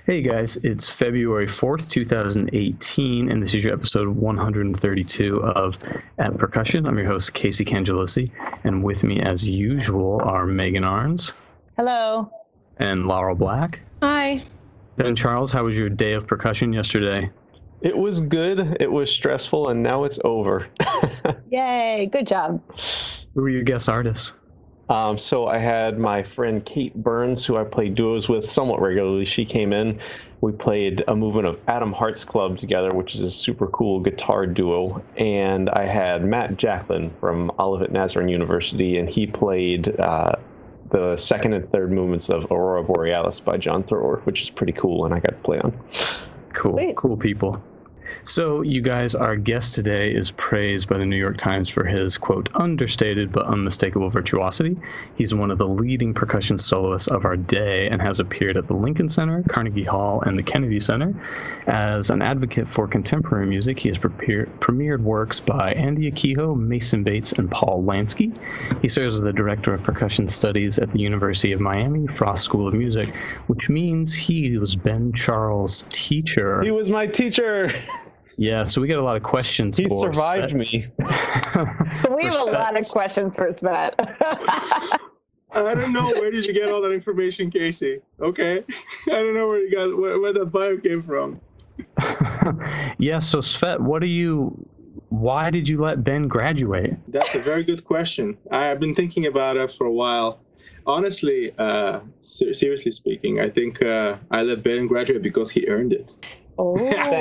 Hey guys, it's February 4th, 2018, and this is your episode 132 of At Percussion. I'm your host, Casey Cangelosi, and with me, as usual, are Megan Arns. Hello. And Laurel Black. Hi. Ben Charles, how was your day of percussion yesterday? It was good, it was stressful, and now it's over. Yay, good job. Who were your guest artists? So I had my friend Kate Burns, who I play duos with somewhat regularly. She came in. We played a movement of Adam Hart's Club together, which is a super cool guitar duo. And I had Matt Jacklin from Olivet Nazarene University, and he played the second and third movements of Aurora Borealis by John Thoreau, which is pretty cool, and I got to play on. Cool, Sweet. Cool people. So, you guys, our guest today is praised by the New York Times for his, quote, understated but unmistakable virtuosity. He's one of the leading percussion soloists of our day and has appeared at the Lincoln Center, Carnegie Hall, and the Kennedy Center. As an advocate for contemporary music, he has premiered works by Andy Akiho, Mason Bates, and Paul Lansky. He serves as the Director of Percussion Studies at the University of Miami Frost School of Music, which means he was Ben Charles' teacher. He was my teacher! Yeah, so we got a lot of questions. He for survived Svets. me. We have a lot of questions for Svet. I don't know. Where did you get all that information, Casey? Okay. I don't know where that bio came from. Yeah, so Svet, why did you let Ben graduate? That's a very good question. I've been thinking about it for a while. Honestly, seriously speaking, I think I let Ben graduate because he earned it. Oh.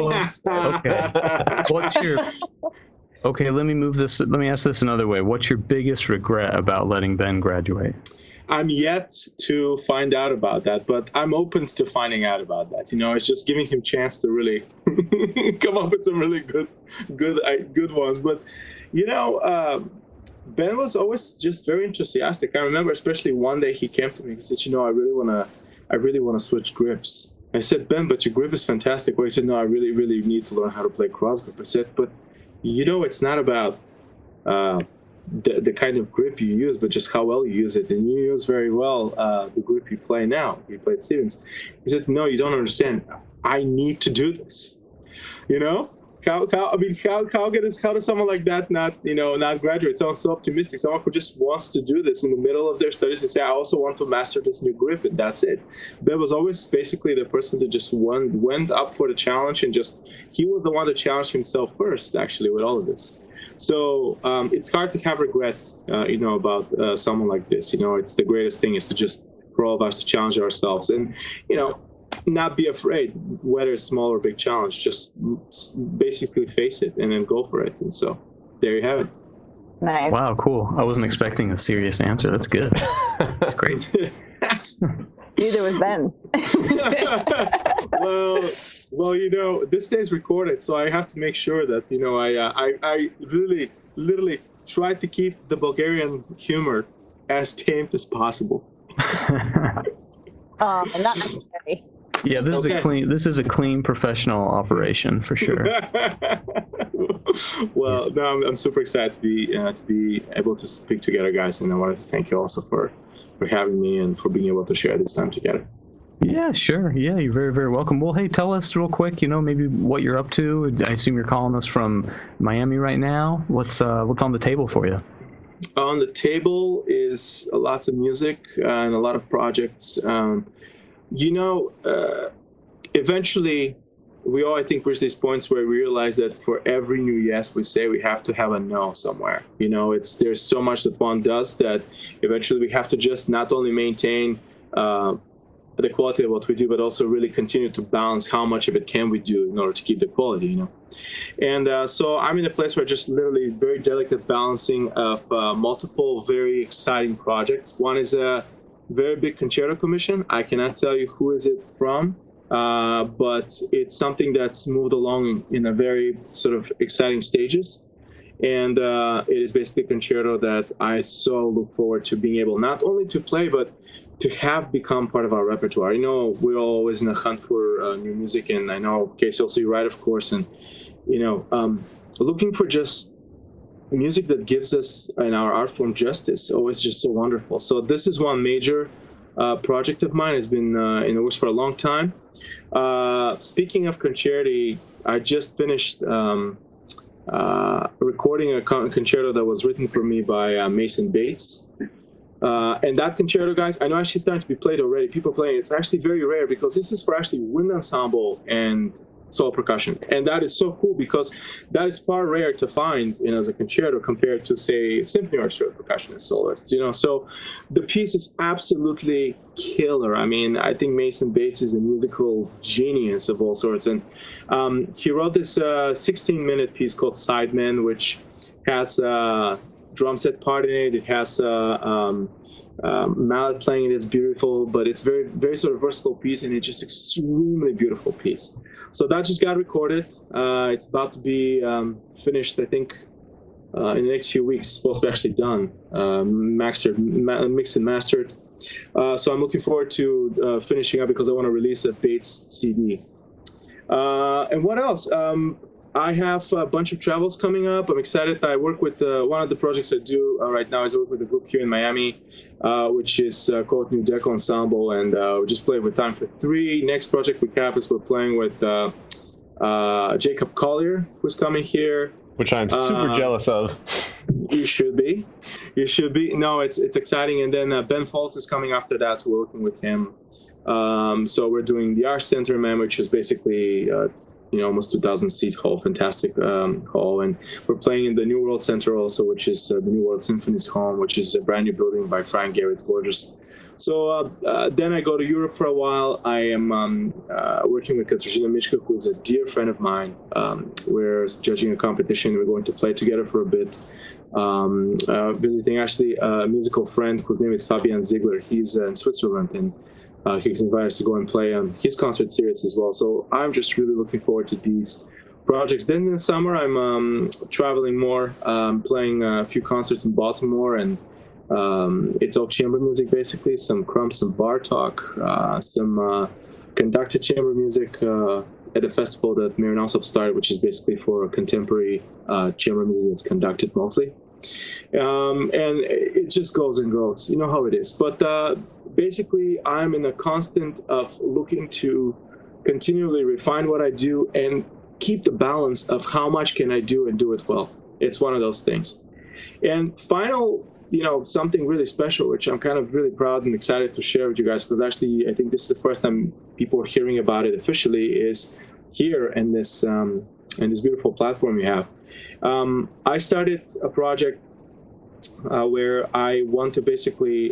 Okay, let me ask this another way. What's your biggest regret about letting Ben graduate? I'm yet to find out about that, but I'm open to finding out about that. You know, it's just giving him a chance to really come up with some really good ones. But, you know, Ben was always just very enthusiastic. I remember especially one day he came to me and said, you know, I really want to switch grips. I said, Ben, but your grip is fantastic. Well, he said, no, I really, really need to learn how to play cross grip. I said, but, you know, it's not about the kind of grip you use, but just how well you use it. And you use very well the grip you play now. You played Stevens. He said, no, you don't understand. I need to do this. You know? How does someone like that not graduate? Someone so optimistic, someone who just wants to do this in the middle of their studies and say, I also want to master this new grip, and that's it. Ben was always basically the person that just went up for the challenge, and he was the one that challenged himself first, actually, with all of this. So it's hard to have regrets, about someone like this. You know, it's the greatest thing is to just, for all of us, to challenge ourselves. And, you know, not be afraid, whether it's small or big challenge, just basically face it and then go for it. And so there you have it. Nice. Wow, cool. I wasn't expecting a serious answer. That's good. That's great. Neither was Ben. well, you know, this day's recorded, so I have to make sure that, you know, I really, literally tried to keep the Bulgarian humor as tame as possible. Not necessary. Yeah, this is a clean professional operation for sure. Well, no, I'm super excited to be able to speak together, guys, and I wanted to thank you also for having me and for being able to share this time together. Yeah, sure. Yeah, you're very, very welcome. Well, hey, tell us real quick, you know, maybe what you're up to. I assume you're calling us from Miami right now. What's on the table for you? On the table is lots of music and a lot of projects. Eventually, we all, I think, reach these points where we realize that for every new yes we say, we have to have a no somewhere. You know, there's so much that one does that eventually we have to just not only maintain the quality of what we do, but also really continue to balance how much of it can we do in order to keep the quality, you know. And so I'm in a place where just literally very delicate balancing of multiple very exciting projects. One is a very big concerto commission. I cannot tell you who is it from, but it's something that's moved along in a very sort of exciting stages. And it is basically a concerto that I so look forward to being able not only to play, but to have become part of our repertoire. You know, we're always in a hunt for new music, and I know Casey also you right, of course, and, you know, looking for just music that gives us in our art form justice. Oh, it's just so wonderful. So this is one major project of mine. It's been in the works for a long time. Speaking of concerti, I just finished recording a concerto that was written for me by Mason Bates. And that concerto, guys, I know actually starting to be played already. People playing it. It's actually very rare because this is for actually wind ensemble and solo percussion, and that is so cool because that is far rare to find, as a concerto compared to, say, symphony orchestra percussionist soloists. So the piece is absolutely killer. I mean, I think Mason Bates is a musical genius of all sorts, and he wrote this 16-minute piece called Sidemen, which has a drum set part in it. It has mallet playing in it. It's beautiful, but it's very, very sort of versatile piece, and it's just extremely beautiful piece. So that just got recorded. It's about to be finished, I think, in the next few weeks. It's supposed to be actually done, mixed and mastered. So I'm looking forward to finishing up because I want to release a Bates CD. And what else? I have a bunch of travels coming up. I'm excited. I work with one of the projects I do right now is I work with a group here in Miami, which is called New Deco Ensemble, and we just played with Time for Three. Next project we have is we're playing with Jacob Collier, who's coming here. Which I'm super jealous of. You should be. You should be. No, it's exciting. And then Ben Foltz is coming after that, so we're working with him. So we're doing the Arts Center, man, which is basically almost 2,000-seat hall, fantastic hall, and we're playing in the New World Center also, which is the New World Symphony's home, which is a brand new building by Frank Garrett, gorgeous. So then I go to Europe for a while. I am working with Katarzyna Michko, who is a dear friend of mine. We're judging a competition. We're going to play together for a bit. Visiting actually a musical friend whose name is Fabian Ziegler. He's in Switzerland, and he's invited us to go and play on his concert series as well. So I'm just really looking forward to these projects. Then in the summer, I'm traveling more, playing a few concerts in Baltimore, and it's all chamber music, basically. Some Crump, some Bartok, some conducted chamber music at a festival that Marian Alsop started, which is basically for contemporary chamber music that's conducted mostly. And it just goes and goes. You know how it is. But basically, I'm in a constant of looking to continually refine what I do and keep the balance of how much can I do and do it well. It's one of those things. And final, something really special, which I'm kind of really proud and excited to share with you guys, because actually I think this is the first time people are hearing about it officially, is here in this beautiful platform you have. I started a project where I want to basically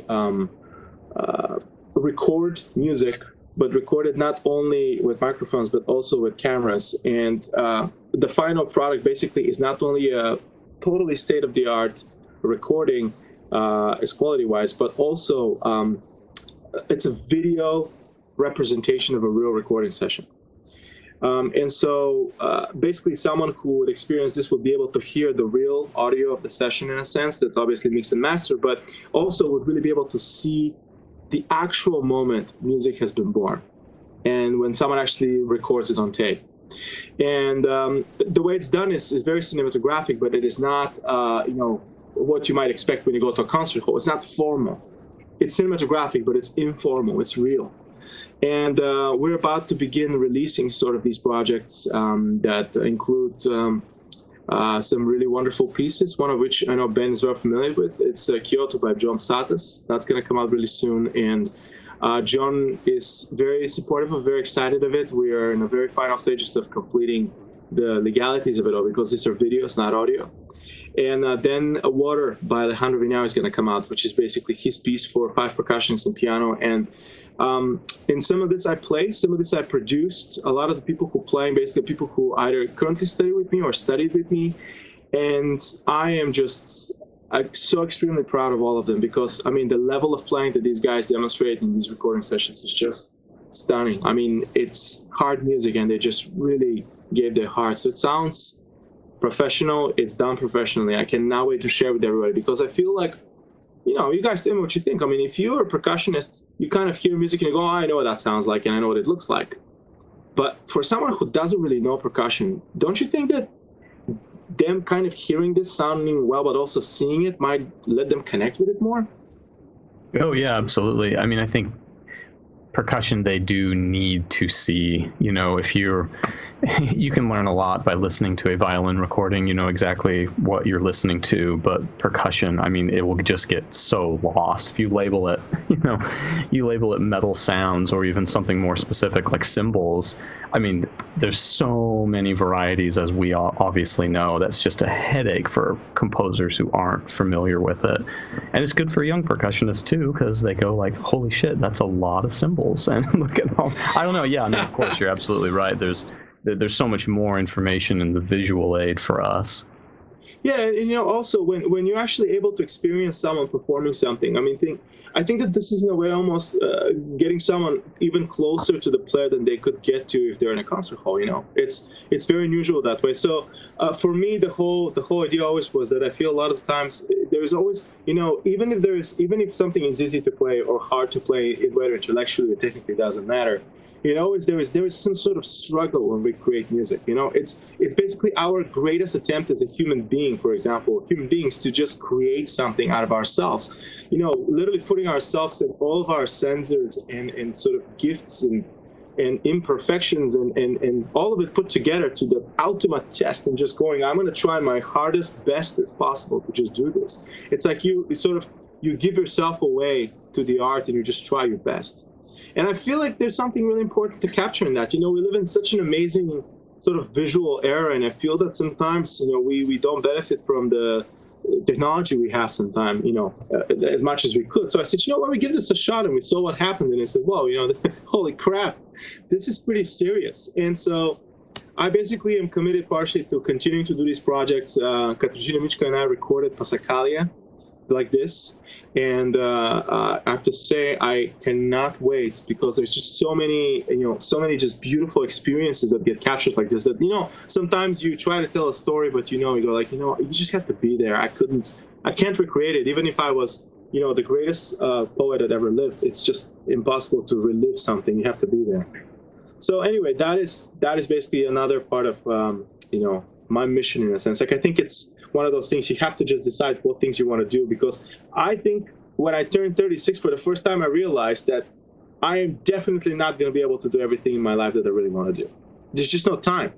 record music, but record it not only with microphones, but also with cameras. And the final product basically is not only a totally state-of-the-art recording as quality-wise, but also it's a video representation of a real recording session. And so basically someone who would experience this would be able to hear the real audio of the session in a sense that's obviously mixed and mastered, but also would really be able to see the actual moment music has been born and when someone actually records it on tape. And the way it's done is very cinematographic, but it is not, what you might expect when you go to a concert hall. It's not formal. It's cinematographic, but it's informal. It's real. And we're about to begin releasing sort of these projects that include some really wonderful pieces, one of which I know Ben is very familiar with. It's Kyoto by John Psathas. That's going to come out really soon. And John is very supportive of, very excited of it. We are in the very final stages of completing the legalities of it all, because these are videos, not audio. And then Water by Alejandro Viñao is going to come out, which is basically his piece for 5 percussionists and piano. And in some of this I play, some of this I produced. A lot of the people who play, basically people who either currently study with me or studied with me. And I am just so extremely proud of all of them, because, I mean, the level of playing that these guys demonstrate in these recording sessions is just stunning. I mean, it's hard music, and they just really gave their heart. So it sounds professional. It's done professionally. I cannot wait to share with everybody, because I feel like, you guys tell me what you think. I mean, if you're a percussionist, you kind of hear music and you go, oh, I know what that sounds like and I know what it looks like. But for someone who doesn't really know percussion, don't you think that them kind of hearing this sounding well, but also seeing it might let them connect with it more? Oh yeah, absolutely. I mean, I think percussion, they do need to see, if you can learn a lot by listening to a violin recording, exactly what you're listening to, but percussion, I mean, it will just get so lost if you label it, you label it metal sounds or even something more specific like cymbals. I mean, there's so many varieties, as we all obviously know. That's just a headache for composers who aren't familiar with it. And it's good for young percussionists too, because they go like, holy shit, that's a lot of cymbals. And look at all, I don't know. Yeah, no, of course, you're absolutely right. There's so much more information in the visual aid for us. Yeah, and also when you're actually able to experience someone performing something, I think that this is in a way almost getting someone even closer to the player than they could get to if they're in a concert hall. It's very unusual that way. So for me, the whole idea always was that I feel a lot of times there's always, even if something is easy to play or hard to play, whether intellectually or technically, doesn't matter. There is some sort of struggle when we create music. It's basically our greatest attempt as a human being, for example, human beings, to just create something out of ourselves. Literally putting ourselves and all of our sensors and sort of gifts and imperfections and all of it put together to the ultimate test, and just going, I'm going to try my hardest, best as possible to just do this. It's like you give yourself away to the art and you just try your best. And I feel like there's something really important to capture in that. We live in such an amazing sort of visual era, and I feel that sometimes, we don't benefit from the technology we have sometimes, as much as we could. So I said, let me give this a shot, and we saw what happened, and I said, whoa, holy crap, this is pretty serious. And so I basically am committed partially to continuing to do these projects. Katarzyna Miczka and I recorded Passacaglia like this. And I have to say, I cannot wait, because there's just so many just beautiful experiences that get captured like this, that, sometimes you try to tell a story, but you go like, you just have to be there. I can't recreate it. Even if I was, the greatest poet that ever lived, it's just impossible to relive something. You have to be there. So anyway, that is basically another part of, my mission in a sense. Like, I think it's one of those things you have to just decide what things you want to do, because I think when I turned 36 for the first time, I realized that I am definitely not going to be able to do everything in my life that I really want to do. There's just no time,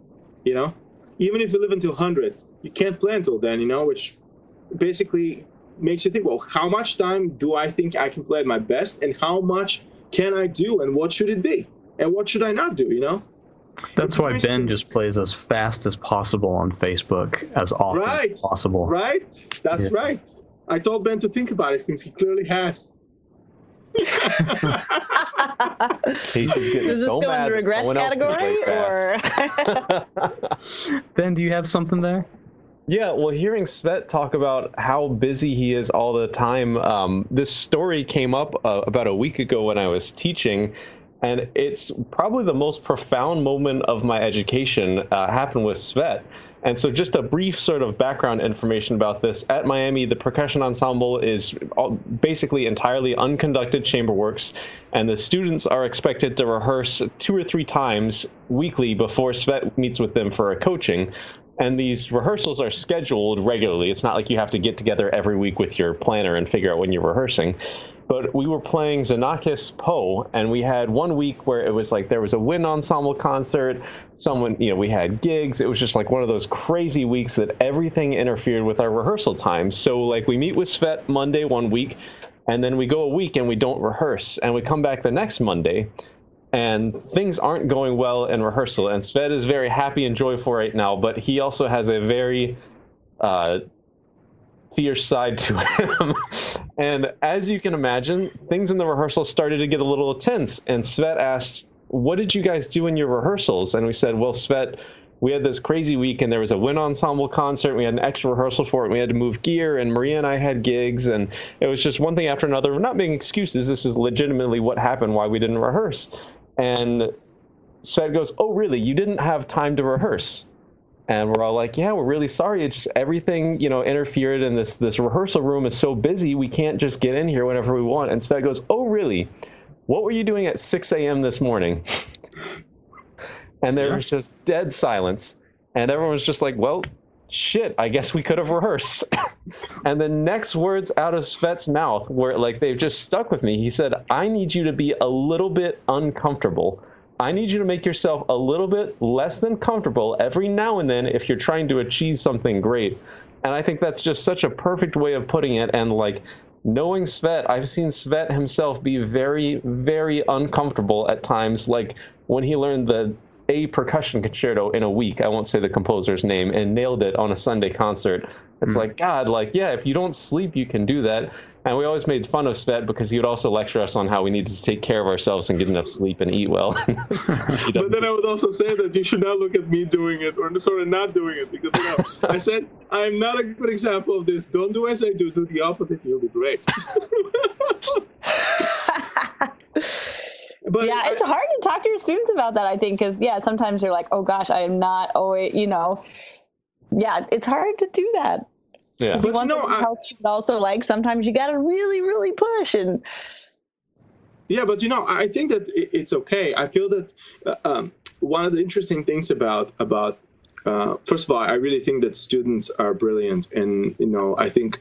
even if you live until 100, you can't play until then, which basically makes you think, well, how much time do I think I can play at my best, and how much can I do, and what should it be, and what should I not do, That's why Ben just plays as fast as possible on Facebook, as often as possible. Right? That's right. I told Ben to think about it, since he clearly has. Does this go in the regrets category, or? Ben, do you have something there? Yeah, well, hearing Svet talk about how busy he is all the time, this story came up about a week ago when I was teaching. And it's probably the most profound moment of my education happened with Svet. And so just a brief sort of background information about this. At Miami, the percussion ensemble is basically entirely unconducted chamber works, and the students are expected to rehearse 2 or 3 times weekly before Svet meets with them for a coaching. And these rehearsals are scheduled regularly. It's not like you have to get together every week with your planner and figure out when you're rehearsing. But we were playing Xenakis Poe, and we had one week where it was like there was a wind ensemble concert, we had gigs. It was just like one of those crazy weeks that everything interfered with our rehearsal time. So like we meet with Svet Monday one week, and then we go a week and we don't rehearse, and we come back the next Monday, and things aren't going well in rehearsal. And Svet is very happy and joyful right now, but he also has a very fierce side to him. And as you can imagine, things in the rehearsal started to get a little tense. And Svet asked, what did you guys do in your rehearsals? And we said, well, Svet, we had this crazy week, and there was a wind ensemble concert. We had an extra rehearsal for it. We had to move gear, and Maria and I had gigs, and it was just one thing after another. We're not making excuses. This is legitimately what happened, why we didn't rehearse. And Svet goes, oh, really? You didn't have time to rehearse? And we're all like, yeah, we're really sorry. It's just everything, interfered, and this rehearsal room is so busy, we can't just get in here whenever we want. And Svet goes, oh, really? What were you doing at 6 a.m. this morning? And there was just dead silence. And everyone was just like, well, shit, I guess we could have rehearsed. And the next words out of Svet's mouth were like, they've just stuck with me. He said, I need you to be a little bit uncomfortable. I need you to make yourself a little bit less than comfortable every now and then if you're trying to achieve something great. And I think that's just such a perfect way of putting it. And like, knowing Svet, I've seen Svet himself be very, very uncomfortable at times. Like when he learned the A percussion concerto in a week, I won't say the composer's name, and nailed it on a Sunday concert. It's like, God, like, yeah, if you don't sleep, you can do that. And we always made fun of Svet because he would also lecture us on how we needed to take care of ourselves and get enough sleep and eat well. But then I would also say that you should not look at me doing it or sort of not doing it, because I said I'm not a good example of this. Don't do as I do. Do the opposite. You'll be great. But yeah, it's hard to talk to your students about that, I think, because, sometimes you're like, oh, gosh, I am not always, it's hard to do that. Yeah. But you want to be healthy, but also, like, sometimes you got to really, really push. And yeah, but, I think that it's okay. I feel that one of the interesting things about first of all, I really think that students are brilliant. And, I think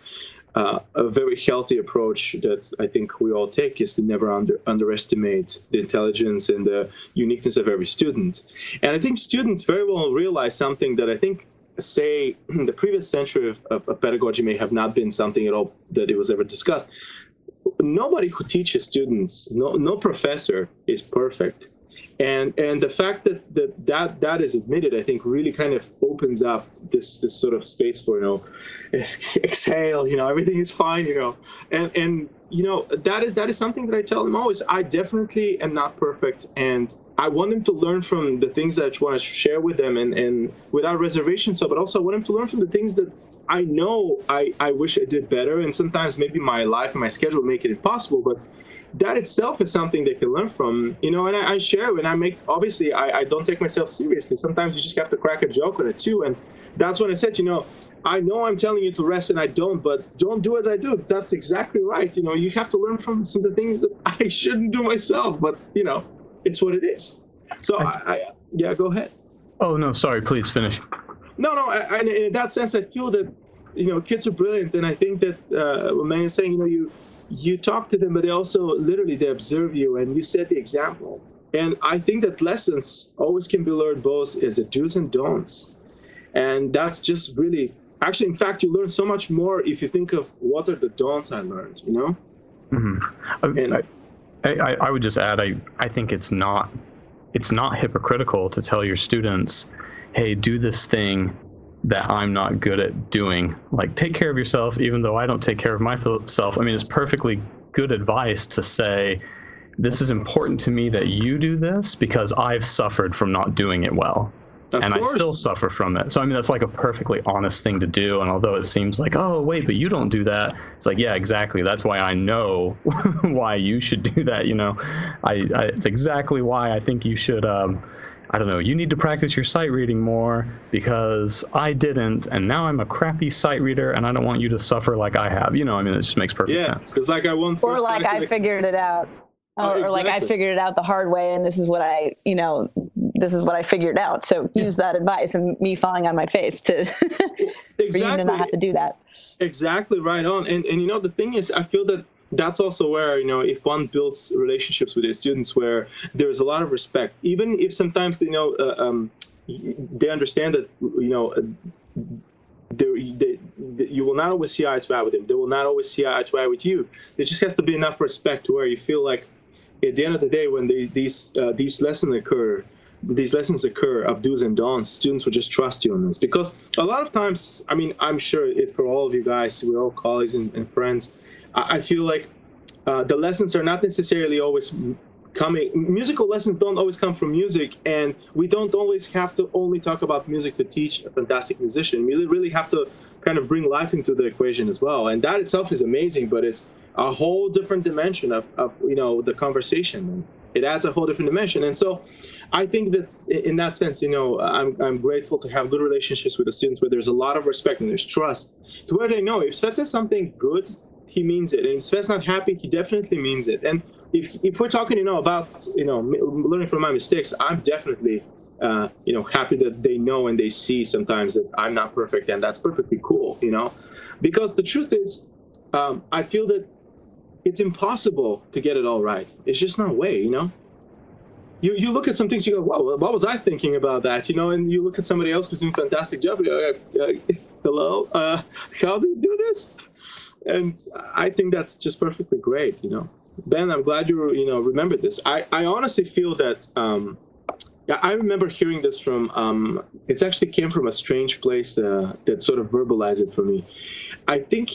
a very healthy approach that I think we all take is to never underestimate the intelligence and the uniqueness of every student. And I think students very well realize something that I think, say, the previous century of pedagogy may have not been something at all that it was ever discussed. Nobody who teaches students, no professor is perfect. And the fact that is admitted, I think, really kind of opens up this sort of space for, exhale, everything is fine, and that is something that I tell them always. I definitely am not perfect, and I want them to learn from the things that I want to share with them, and without reservation. So, but also I want them to learn from the things that I know I wish I did better, and sometimes maybe my life and my schedule make it impossible, but that itself is something they can learn from, and I share, and obviously I don't take myself seriously. Sometimes you just have to crack a joke on it too, and that's when I said, I know I'm telling you to rest and I don't, but don't do as I do. That's exactly right. You have to learn from some of the things that I shouldn't do myself, but it's what it is. So yeah, go ahead. Oh, no, sorry, please finish. No, in that sense, I feel that, kids are brilliant. And I think that when man is saying, you talk to them, but they also they observe you and you set the example. And I think that lessons always can be learned both as a do's and don'ts. And that's just really, actually, in fact, you learn so much more if you think of what are the don'ts I learned, Mm-hmm. And I would just add, I think it's not hypocritical to tell your students, hey, do this thing that I'm not good at doing. Like, take care of yourself, even though I don't take care of myself. I mean, it's perfectly good advice to say, this is important to me that you do this because I've suffered from not doing it well. And I still suffer from it. So, I mean, that's like a perfectly honest thing to do. And although it seems like, oh, wait, but you don't do that. It's like, yeah, exactly. That's why I know why you should do that. It's exactly why I think you should, I don't know, you need to practice your sight reading more because I didn't. And now I'm a crappy sight reader and I don't want you to suffer like I have. I mean, it just makes perfect sense. It's like I won first. Or like I figured it out. Or like I figured it out the hard way and this is what I figured out. So use that advice and me falling on my face for you to not have to do that. Exactly, right on. And the thing is, I feel that that's also where, if one builds relationships with their students where there's a lot of respect, even if sometimes, they understand that, you will not always see eye to eye with them. They will not always see eye to eye with you. There just has to be enough respect to where you feel like at the end of the day, when these lessons occur of do's and don'ts, students will just trust you on this. Because a lot of times, I mean, I'm sure for all of you guys, we're all colleagues and friends, I feel like the lessons are not necessarily always coming. Musical lessons don't always come from music, and we don't always have to only talk about music to teach a fantastic musician. We really have to kind of bring life into the equation as well, and that itself is amazing. But it's a whole different dimension of the conversation. It adds a whole different dimension, and so I think that in that sense, I'm grateful to have good relationships with the students where there's a lot of respect and there's trust, to where they know if Svet says something good, he means it, and if Svet's not happy, he definitely means it. And if we're talking, about learning from my mistakes, I'm definitely happy that they know and they see sometimes that I'm not perfect, and that's perfectly cool, because the truth is, I feel that it's impossible to get it all right. It's just no way, You look at some things, you go, wow, what was I thinking about that, and you look at somebody else who's doing a fantastic job, you go, hello, how do you do this? And I think that's just perfectly great, Ben, I'm glad you remembered this. I honestly feel that, I remember hearing this from, it actually came from a strange place that sort of verbalized it for me. I think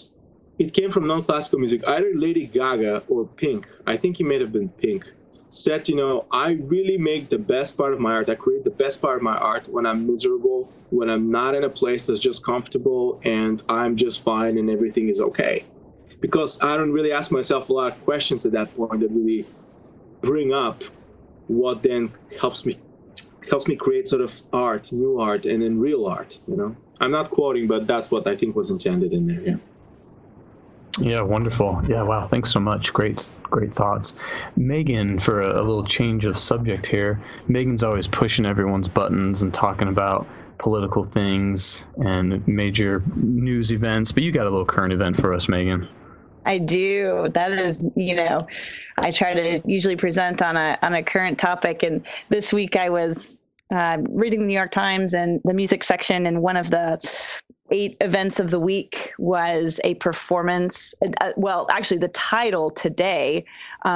it came from non-classical music, either Lady Gaga or Pink. I think he may have been Pink. Said, I really make the best part of my art. I create the best part of my art when I'm miserable, when I'm not in a place that's just comfortable and I'm just fine and everything is okay. Because I don't really ask myself a lot of questions at that point that really bring up what then helps me create sort of art, new art, and then real art, I'm not quoting, but that's what I think was intended in there, yeah. Yeah, wonderful. Yeah, wow. Thanks so much. Great thoughts. Megan, for a little change of subject here, Megan's always pushing everyone's buttons and talking about political things and major news events, but you got a little current event for us, Megan. I do. That is, I try to usually present on a current topic. And this week I was reading the New York Times and the music section, and one of the 8 events of the week was a performance. Well, actually, the title today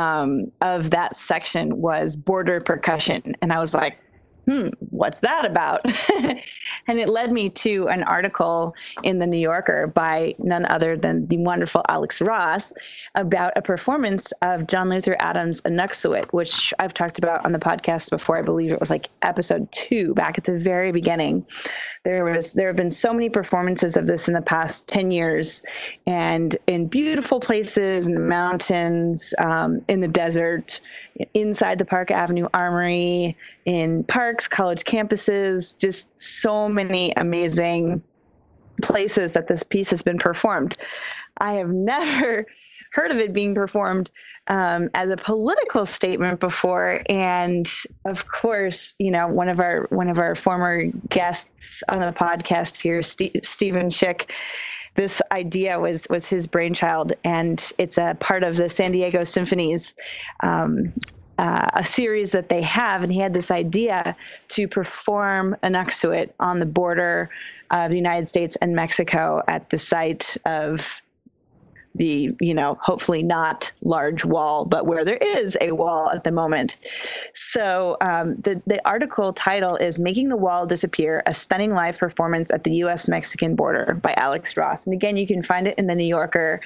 of that section was Border Percussion. And I was like, what's that about? And it led me to an article in the New Yorker by none other than the wonderful Alex Ross about a performance of John Luther Adams' Inuksawit, which I've talked about on the podcast before. I believe it was like episode 2 back at the very beginning. There have been so many performances of this in the past 10 years, and in beautiful places, in the mountains, in the desert, inside the Park Avenue Armory, in parks, college campuses, just so many amazing places that this piece has been performed. I have never heard of it being performed as a political statement before, and of course, one of our former guests on the podcast here, Stephen Schick. This idea was his brainchild, and it's a part of the San Diego Symphony's a series that they have. And he had this idea to perform Inuksawit on the border of the United States and Mexico at the site of the, hopefully not large wall, but where there is a wall at the moment. So the article title is Making the Wall Disappear, a Stunning Live Performance at the U.S.-Mexican Border by Alex Ross. And again, you can find it in the New Yorker.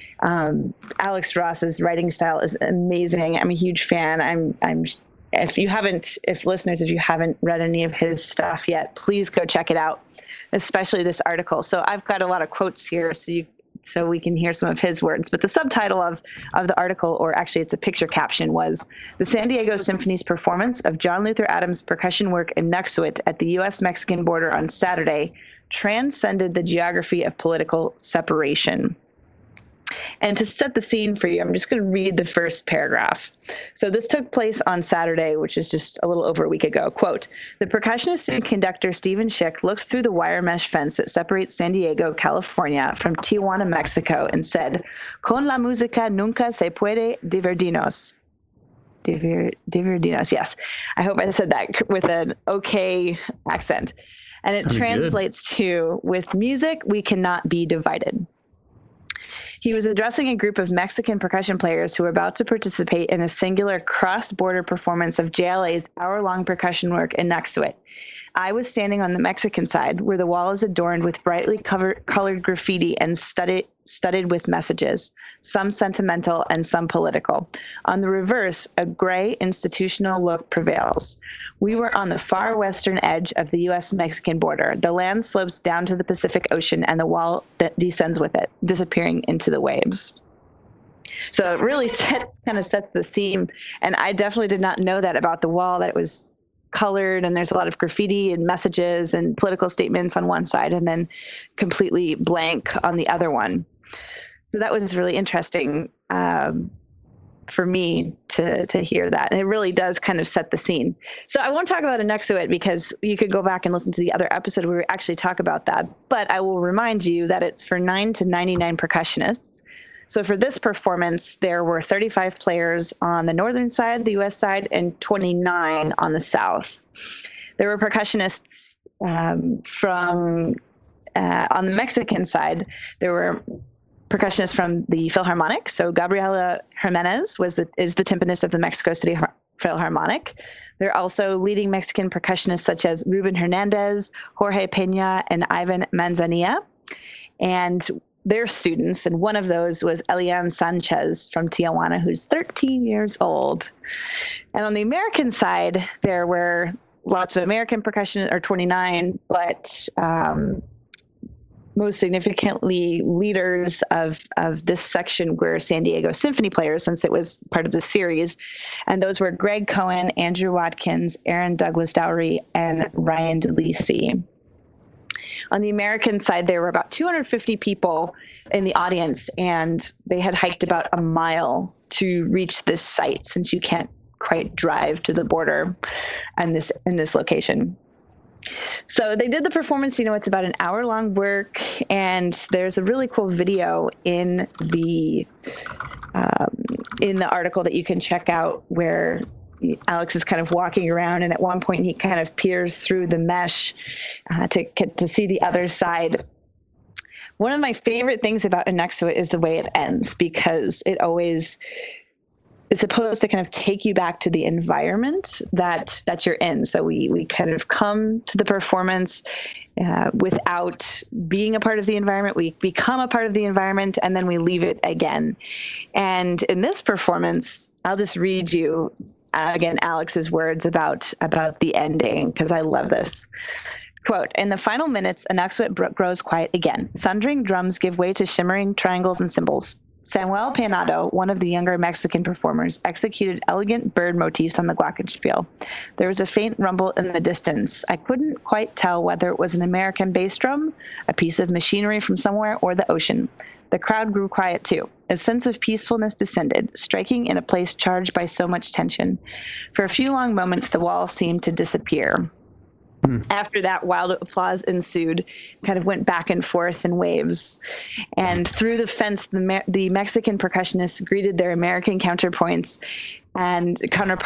Alex Ross's writing style is amazing. I'm a huge fan. If you haven't read any of his stuff yet, please go check it out, especially this article. So I've got a lot of quotes here, so we can hear some of his words. But the subtitle of the article, or actually it's a picture caption, was The San Diego Symphony's Performance of John Luther Adams' Percussion Work Inuksawit at the U.S.-Mexican Border on Saturday transcended the geography of political separation. And to set the scene for you, I'm just going to read the first paragraph. So this took place on Saturday, which is just a little over a week ago. Quote, the percussionist and conductor Stephen Schick looked through the wire mesh fence that separates San Diego, California from Tijuana, Mexico, and said, Con la música nunca se puede divertirnos. Divertirnos, yes. I hope I said that with an okay accent. And it translates to, with music, we cannot be divided. He was addressing a group of Mexican percussion players who were about to participate in a singular cross-border performance of JLA's hour-long percussion work Inuksawit. I was standing on the Mexican side, where the wall is adorned with brightly colored graffiti and studded with messages, some sentimental and some political. On the reverse, a gray institutional look prevails. We were on the far western edge of the U.S.-Mexican border. The land slopes down to the Pacific Ocean, and the wall descends with it, disappearing into the waves. So it really kind of sets the theme, and I definitely did not know that about the wall, that it was colored and there's a lot of graffiti and messages and political statements on one side and then completely blank on the other one. So that was really interesting. for me to hear that. And it really does kind of set the scene. So I won't talk about Inexuit because you could go back and listen to the other episode where we actually talk about that. But I will remind you that it's for 9 to 99 percussionists. So for this performance, there were 35 players on the northern side, the U.S. side, and 29 on the south. There were percussionists on the Mexican side. There were percussionists from the Philharmonic. So Gabriela Jimenez is the timpanist of the Mexico City Philharmonic. There are also leading Mexican percussionists such as Ruben Hernandez, Jorge Peña, and Ivan Manzanilla. And their students, and one of those was Elian Sanchez from Tijuana, who's 13 years old. And on the American side, there were lots of American percussionists, or 29, but most significantly, leaders of this section were San Diego Symphony players, since it was part of the series. And those were Greg Cohen, Andrew Watkins, Aaron Douglas Dowry, and Ryan DeLisi. On the American side, there were about 250 people in the audience, and they had hiked about a mile to reach this site, since you can't quite drive to the border in this location. So they did the performance. It's about an hour-long work, and there's a really cool video in the article that you can check out where Alex is kind of walking around, and at one point he kind of peers through the mesh to see the other side. One of my favorite things about Inexuit is the way it ends, because it's supposed to kind of take you back to the environment that you're in. So we kind of come to the performance without being a part of the environment. We become a part of the environment, and then we leave it again. And in this performance, I'll just read you again Alex's words about the ending, because I love this. Quote, "In the final minutes, Inexuit grows quiet again. Thundering drums give way to shimmering triangles and cymbals. Samuel Peonado, one of the younger Mexican performers, executed elegant bird motifs on the glockenspiel. There was a faint rumble in the distance. I couldn't quite tell whether it was an American bass drum, a piece of machinery from somewhere, or the ocean. The crowd grew quiet too. A sense of peacefulness descended, striking in a place charged by so much tension. For a few long moments, the walls seemed to disappear. After that, wild applause ensued, kind of went back and forth in waves. And through the fence, the Mexican percussionists greeted their American counterparts, and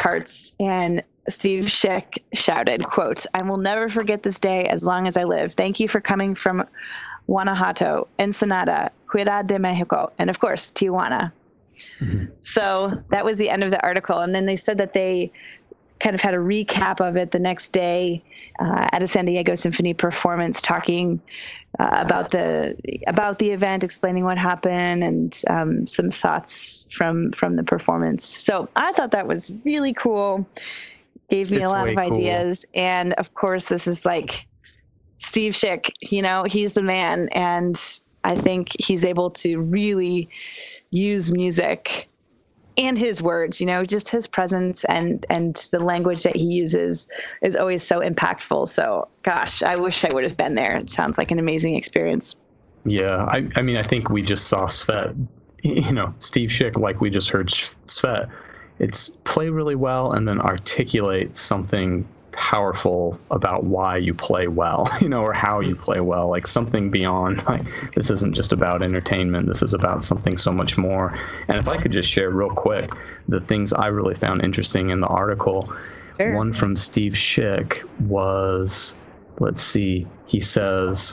Steve Schick shouted, quote, 'I will never forget this day as long as I live. Thank you for coming from Guanajuato, Ensenada, Ciudad de Mexico, and of course, Tijuana.'" Mm-hmm. So that was the end of the article. And then they said that they kind of had a recap of it the next day at a San Diego Symphony performance, talking about the event, explaining what happened, and some thoughts from the performance. So I thought that was really cool. Gave me a lot of ideas. And of course, this is like Steve Schick, he's the man. And I think he's able to really use music and his words, just his presence and the language that he uses is always so impactful. So, gosh, I wish I would have been there. It sounds like an amazing experience. Yeah, I mean, I think we just saw Svet, Steve Schick, like we just heard Svet. It's play really well and then articulate something powerful about why you play well, or how you play well, like something beyond, like, this isn't just about entertainment, this is about something so much more. And if I could just share real quick the things I really found interesting in the article. Sure. One from Steve Schick was, let's see, he says,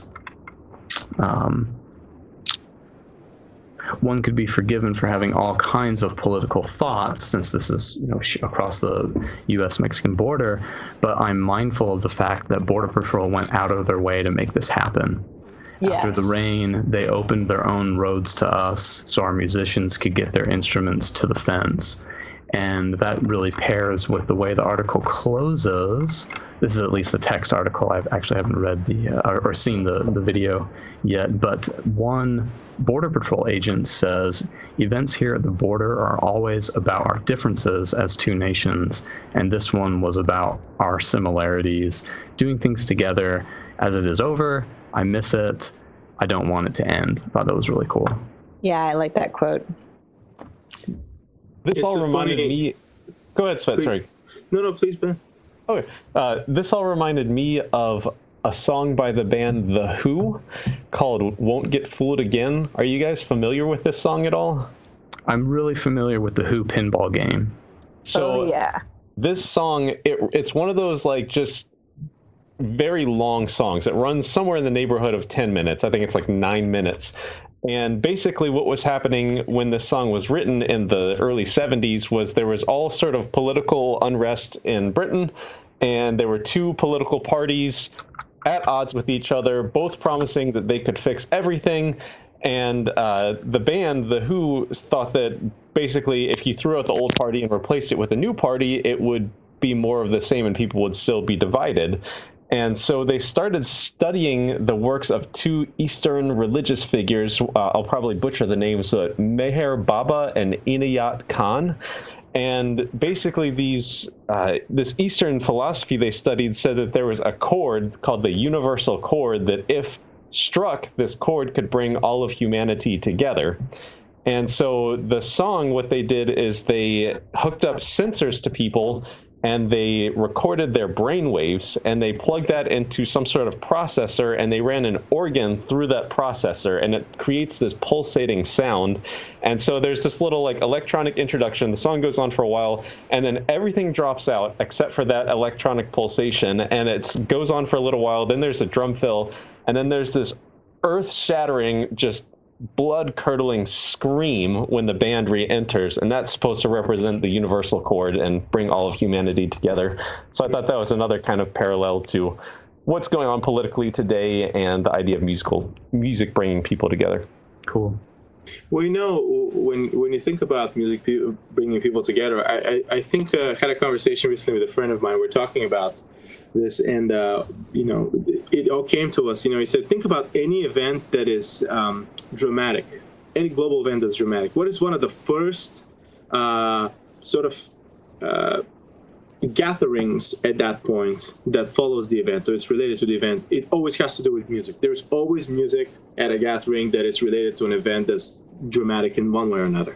one could be forgiven for having all kinds of political thoughts, since this is, across the U.S.-Mexican border, but I'm mindful of the fact that Border Patrol went out of their way to make this happen. Yes. After the rain, they opened their own roads to us so our musicians could get their instruments to the fence. And that really pairs with the way the article closes. This is at least the text article. I actually haven't read or seen the video yet. But one Border Patrol agent says, "Events here at the border are always about our differences as two nations. And this one was about our similarities, doing things together. As it is over, I miss it. I don't want it to end." I thought that was really cool. Yeah, I like that quote. This all reminded me. Go ahead, Svet. Sorry. No, please, Ben. Okay. This all reminded me of a song by the band The Who called "Won't Get Fooled Again." Are you guys familiar with this song at all? I'm really familiar with the Who pinball game. So yeah. This song, it's one of those like just very long songs. It runs somewhere in the neighborhood of 10 minutes. I think it's like 9 minutes. And basically what was happening when this song was written in the early 70s was there was all sort of political unrest in Britain, and there were two political parties at odds with each other, both promising that they could fix everything. And the band, The Who, thought that basically if you threw out the old party and replaced it with a new party, it would be more of the same and people would still be divided. And so they started studying the works of two Eastern religious figures. I'll probably butcher the names, Meher Baba and Inayat Khan. And basically this Eastern philosophy they studied said that there was a chord called the universal chord that if struck, this chord could bring all of humanity together. And so the song, what they did is they hooked up sensors to people and they recorded their brain waves and they plugged that into some sort of processor and they ran an organ through that processor and it creates this pulsating sound. And so there's this little like electronic introduction. The song goes on for a while and then everything drops out except for that electronic pulsation, and it goes on for a little while. Then there's a drum fill, and then there's this earth-shattering, just blood-curdling scream when the band re-enters, and that's supposed to represent the universal chord and bring all of humanity together. So I thought that was another kind of parallel to what's going on politically today and the idea of music bringing people together. Cool. Well, you know, when you think about music bringing people together, I think I had a conversation recently with a friend of mine. We're talking about this, and you know, it all came to us. You know, he said, think about any event that is dramatic, any global event that's dramatic. What is one of the first sort of gatherings at that point that follows the event, or it's related to the event? It always has to do with music. There's always music at a gathering that is related to an event that's dramatic in one way or another.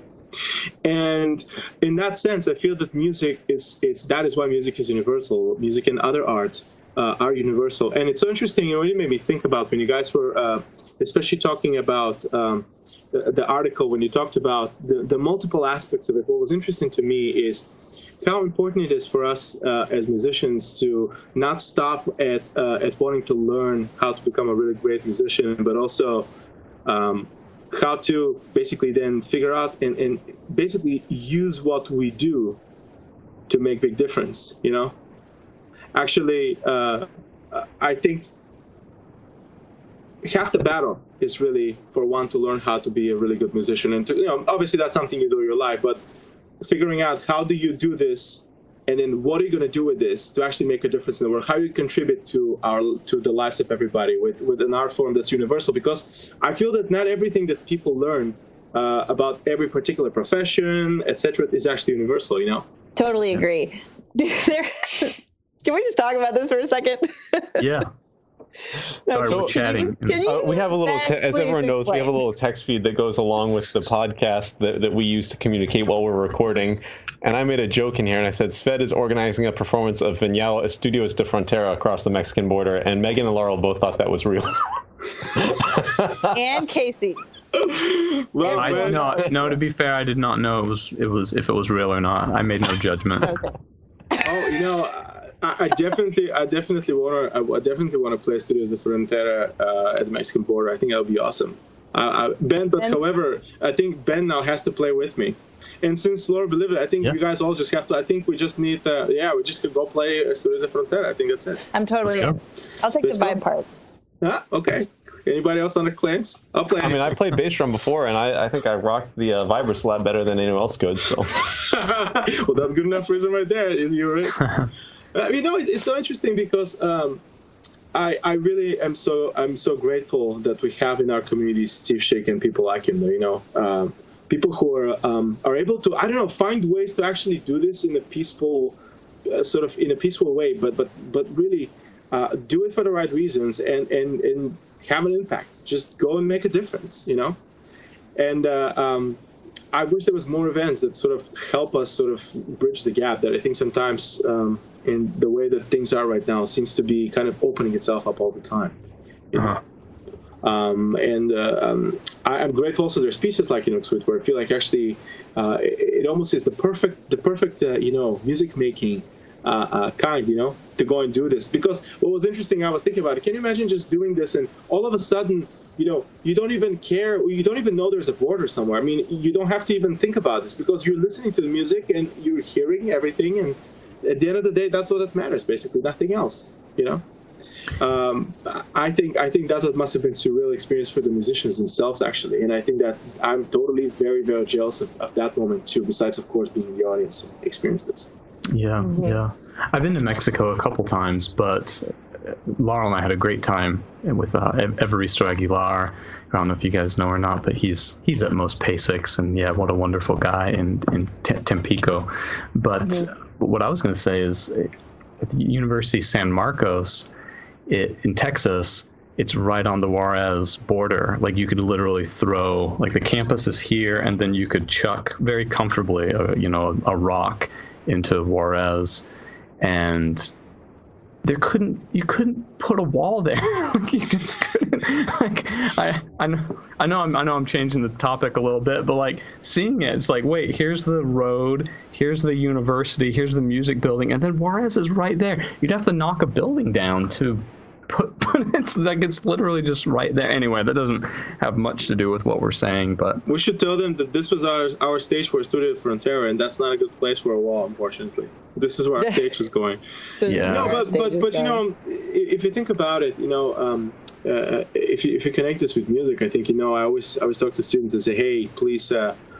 And in that sense, I feel that music that is why music is universal. Music and other art are universal. And it's so interesting, you know, it made me think about when you guys were especially talking about the article, when you talked about the multiple aspects of it. What was interesting to me is how important it is for us as musicians to not stop at wanting to learn how to become a really great musician, but also how to basically then figure out and basically use what we do to make big difference, you know? Actually, I think half the battle is really for one to learn how to be a really good musician. And to, you know, obviously that's something you do in your life, but figuring out how do you do this, and then what are you going to do with this to actually make a difference in the world? How do you contribute to the lives of everybody with an art form that's universal? Because I feel that not everything that people learn about every particular profession, etc., is actually universal, you know? Totally agree. Can we just talk about this for a second? Yeah. Sorry, we're chatting. We have a little, as everyone knows, we have a little text feed that goes along with the podcast that we use to communicate while we're recording. And I made a joke in here, and I said, Svet is organizing a performance of Viñalo Estudios de Frontera across the Mexican border. And Megan and Laurel both thought that was real. And Casey. Well, no, to be fair, I did not know it was if it was real or not. I made no judgment. Okay. Oh, you know, I definitely want to play Studios de Frontera at the Mexican border. I think that would be awesome. However, I think Ben now has to play with me. And since Laura believed it, I think you guys all just have to. I think we just need we just could go play Studios de Frontera. I think that's it. I'm totally in. I'll take the vibe part. Okay. Anybody else on the claims? I'll play. I mean, I played bass drum before, and I think I rocked the Vibroslab better than anyone else could. So. Well, that's good enough reason right there. You're right. You know, it's so interesting because I really am so grateful that we have in our community Steve Schick and people like him. You know, people who are able to, I don't know, find ways to actually do this in a peaceful way, but really do it for the right reasons and have an impact. Just go and make a difference, you know. And I wish there was more events that sort of help us sort of bridge the gap that I think sometimes in the way that things are right now seems to be kind of opening itself up all the time. I'm grateful also there's pieces like Inuksuit where I feel like actually it almost is the perfect music making kind, to go and do this. Because what was interesting, I was thinking about it, can you imagine just doing this and all of a sudden, you don't even care, you don't even know there's a border somewhere. I mean, you don't have to even think about this because you're listening to the music and you're hearing everything, and at the end of the day, that's all that matters, basically, nothing else, I think that must have been a surreal experience for the musicians themselves, actually, and I think that I'm totally very, very jealous of that moment too, besides, of course, being in the audience and experience this. Yeah, yeah. I've been to Mexico a couple times, but Laurel and I had a great time with Evaristo Aguilar. I don't know if you guys know or not, but he's at Most Pasix, and yeah, what a wonderful guy in Tampico. But what I was going to say is at the University San Marcos in Texas, it's right on the Juarez border. Like you could literally throw, like the campus is here, and then you could chuck very comfortably, a rock into Juarez, and you couldn't put a wall there. Like you just couldn't. Like I know I'm changing the topic a little bit, but like seeing it, it's like, wait, here's the road, here's the university, here's the music building, and then Juarez is right there. You'd have to knock a building down to put it's like it's literally just right there. Anyway, that doesn't have much to do with what we're saying, but we should tell them that this was our stage for Studio Frontera, and that's not a good place for a wall, unfortunately. This is where our stage is going. Yeah. No, but if you think about it, if you connect this with music, I think I always talk to students and say, hey, please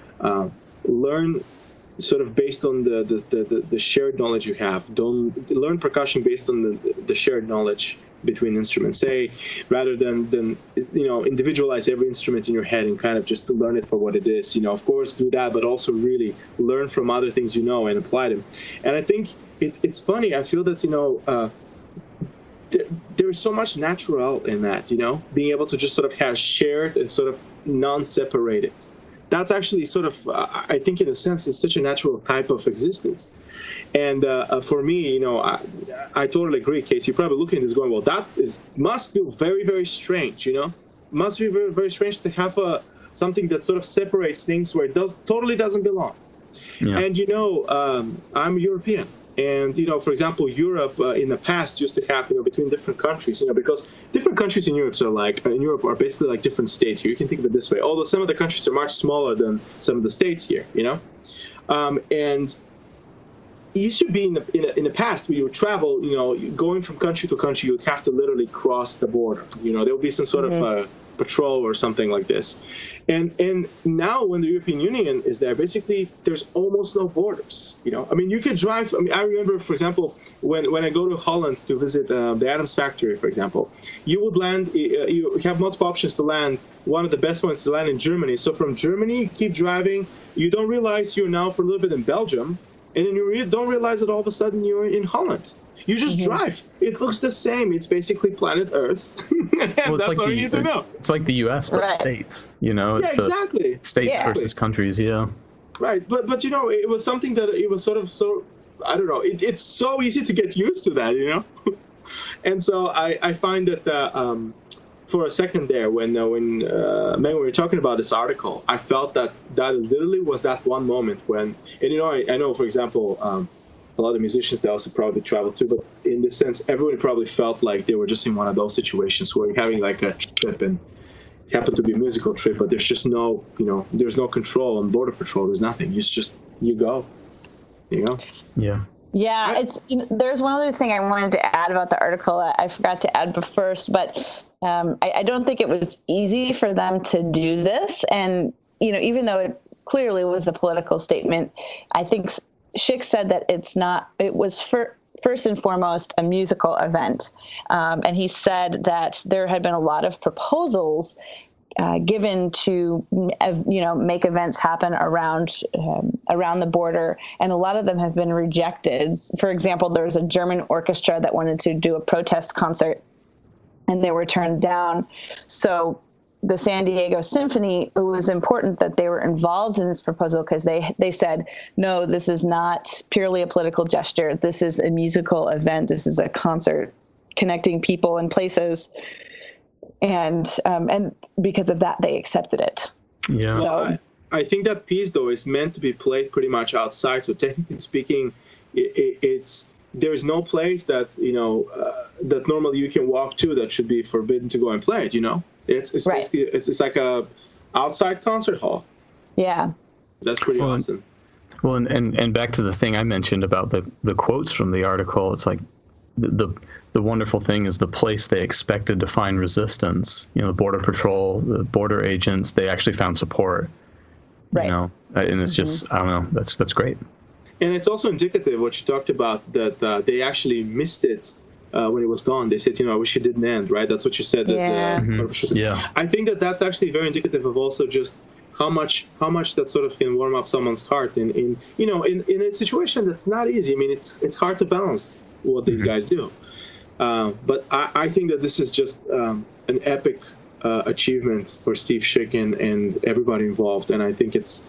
learn sort of based on the shared knowledge you have. Don't learn percussion based on the shared knowledge between instruments. Say, rather than individualize every instrument in your head and kind of just to learn it for what it is. Of course, do that, but also really learn from other things and apply them. And I think it's funny. I feel that there is so much natural in that. Being able to just sort of have shared and sort of non-separated. That's actually sort of, I think in a sense, it's such a natural type of existence. And for me, I totally agree, Casey. You're probably looking at this going, well, must feel very, very strange, Must be very, very strange to have something that sort of separates things where it totally doesn't belong. Yeah. And, I'm European. And, for example, Europe in the past used to have, between different countries, because different countries in Europe are basically like different states here. You can think of it this way. Although some of the countries are much smaller than some of the states here, and it used to be in the past when you would travel, going from country to country, you would have to literally cross the border. There would be some sort of patrol or something like this. And now when the European Union is there, basically there's almost no borders. I mean, you could drive. I mean, I remember, for example, when I go to Holland to visit the Adams factory, for example, you would land. You have multiple options to land. One of the best ones to land in Germany. So from Germany, you keep driving. You don't realize you're now for a little bit in Belgium. And then you don't realize that all of a sudden you're in Holland. You just drive. It looks the same. It's basically planet Earth. Well, that's all you need to know. It's like the U.S., but states, Yeah, exactly. States versus countries, yeah. Right, but it was something that it was sort of so, I don't know, it's so easy to get used to that, And so I find that for a second there, when we were talking about this article, I felt that literally was that one moment when, and I know, for example, a lot of musicians, they also probably travel too, but in this sense, everyone probably felt like they were just in one of those situations where you're having like a trip and it happened to be a musical trip, but there's just no, there's no control on border patrol. There's nothing. You go. Yeah. Yeah, there's one other thing I wanted to add about the article I forgot to add first, but I don't think it was easy for them to do this. And, even though it clearly was a political statement, I think Schick said that it was first and foremost a musical event. And he said that there had been a lot of proposals given to, make events happen around the border, and a lot of them have been rejected. For example, there was a German orchestra that wanted to do a protest concert, and they were turned down. So the San Diego Symphony, it was important that they were involved in this proposal because they said, no, this is not purely a political gesture. This is a musical event. This is a concert connecting people and places. And because of that, they accepted it. Yeah. So, well, I think that piece, though, is meant to be played pretty much outside. So technically speaking, there's no place that, that normally you can walk to that should be forbidden to go and play it, It's right. basically, it's like a outside concert hall. Yeah. That's pretty awesome. Well, and back to the thing I mentioned about the quotes from the article, it's like the wonderful thing is the place they expected to find resistance, the Border Patrol, the border agents, they actually found support, right. And it's just, I don't know, that's great. And it's also indicative what you talked about, that they actually missed it when it was gone. They said, I wish it didn't end, right? That's what you said. Yeah. Yeah. I think that's actually very indicative of also just how much that sort of can warm up someone's heart in a situation that's not easy. I mean, it's hard to balance what these guys do. But I think that this is just an epic achievement for Steve Schick and everybody involved. And I think it's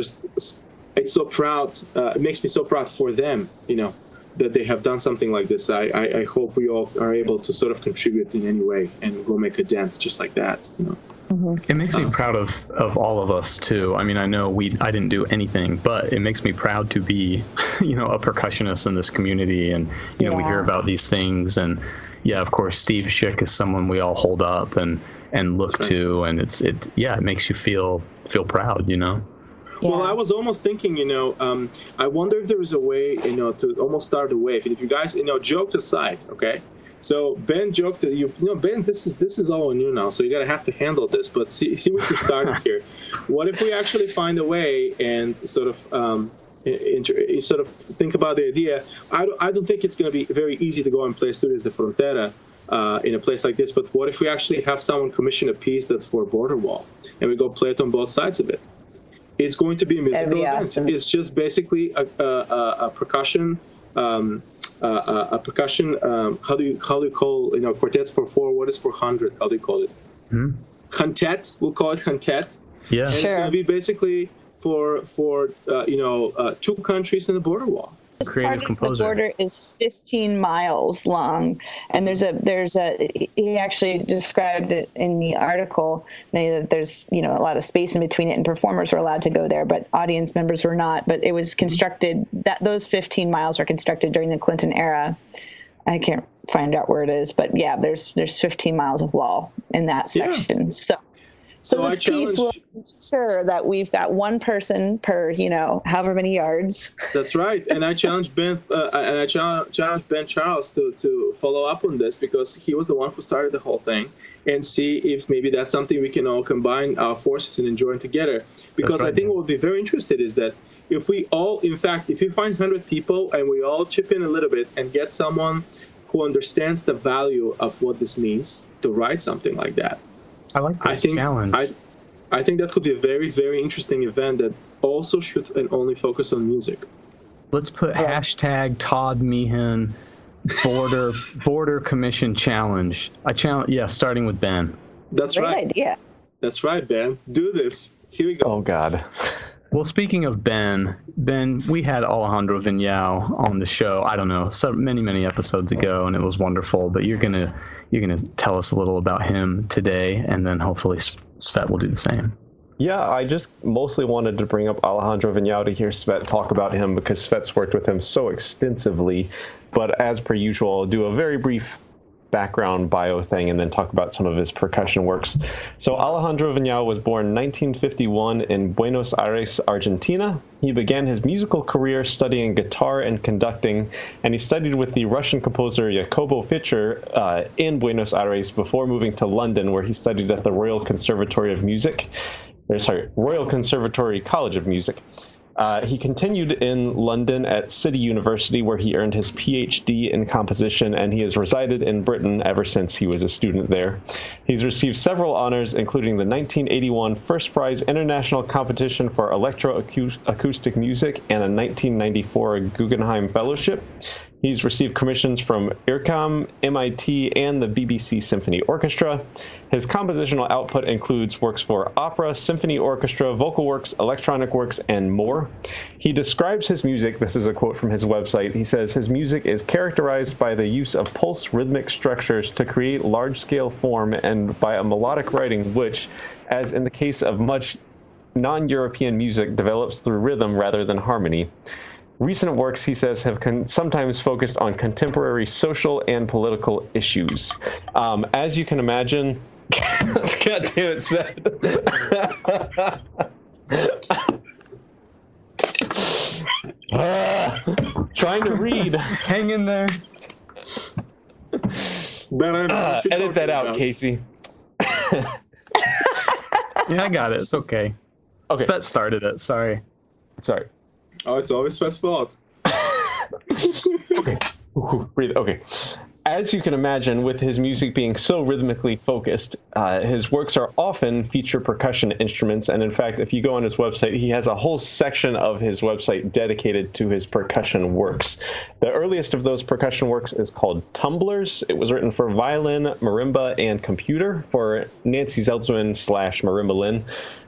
so proud. It makes me so proud for them, that they have done something like this. I hope we all are able to sort of contribute in any way and go make a dent just like that. It makes me proud of all of us too. I mean, I know I didn't do anything, but it makes me proud to be, a percussionist in this community. And, we hear about these things. And yeah, of course, Steve Schick is someone we all hold up and look to. And it makes you feel proud, Yeah. Well, I was almost thinking, I wonder if there is a way, to almost start a wave. And if you guys, joked aside, okay? So Ben joked that Ben, this is all on you now, so you're gonna have to handle this. But see what you started here. What if we actually find a way and sort of think about the idea? I don't think it's gonna be very easy to go and play Studios de Frontera in a place like this. But what if we actually have someone commission a piece that's for Border Wall, and we go play it on both sides of it? It's going to be a musical event. Awesome. It's just basically a percussion. A percussion. How do you call quartets for 4? What is for 100? How do you call it? Quintet. We'll call it quintet. Yeah. And sure. It's going to be basically for 2 countries in the border wall. This Creative part composer. of the border is 15 miles long, and he actually described it in the article that there's a lot of space in between it, and performers were allowed to go there, but audience members were not. But it was constructed, that those 15 miles were constructed during the Clinton era. I can't find out where it is, but yeah, there's 15 miles of wall in that section. Yeah. So this piece will ensure that we've got one person per, however many yards. That's right. And I challenge Ben Charles to follow up on this, because he was the one who started the whole thing, and see if maybe that's something we can all combine our forces and enjoy together. Because right. I think what would be very interested is that if we all, in fact, if you find 100 people and we all chip in a little bit and get someone who understands the value of what this means to write something like that. I like this challenge. I think that could be a very, very interesting event that also should and only focus on music. Let's put hashtag Todd Meehan border commission challenge. Starting with Ben. That's Great right. idea. That's right, Ben. Do this. Here we go. Oh, God. Well, speaking of Ben, we had Alejandro Viñao on the show, I don't know, so many episodes ago, and it was wonderful. But you're gonna tell us a little about him today, and then hopefully Svet will do the same. Yeah, I just mostly wanted to bring up Alejandro Viñao to hear Svet talk about him, because Svet's worked with him so extensively. But as per usual, I'll do a very brief background bio thing and then talk about some of his percussion works. So Alejandro Viñao was born in 1951 in Buenos Aires, Argentina. He began his musical career studying guitar and conducting, and he studied with the Russian composer Jacobo Fischer in Buenos Aires before moving to London, where he studied at the Royal Conservatory College of Music. He continued in London at City University, where he earned his PhD in composition, and he has resided in Britain ever since he was a student there. He's received several honors, including the 1981 First Prize International Competition for Electroacoustic Music and a 1994 Guggenheim Fellowship. He's received commissions from IRCAM, MIT, and the BBC Symphony Orchestra. His compositional output includes works for opera, symphony orchestra, vocal works, electronic works, and more. He describes his music, this is a quote from his website, he says, his music is characterized by the use of pulse rhythmic structures to create large-scale form and by a melodic writing which, as in the case of much non-European music, develops through rhythm rather than harmony. Recent works, he says, have sometimes focused on contemporary social and political issues. As you can imagine, God damn it, Seth. Trying to read. Hang in there. Edit that out, Casey. Yeah, I got it. It's okay. Okay. Svet started it. Sorry. Oh, it's always Svet's fault. Okay. Breathe. Okay. As you can imagine, with his music being so rhythmically focused, his works are often feature percussion instruments. And in fact, if you go on his website, he has a whole section of his website dedicated to his percussion works. The earliest of those percussion works is called Tumblers. It was written for violin, marimba, and computer for Nancy Zeltzman / Marimba Lynn.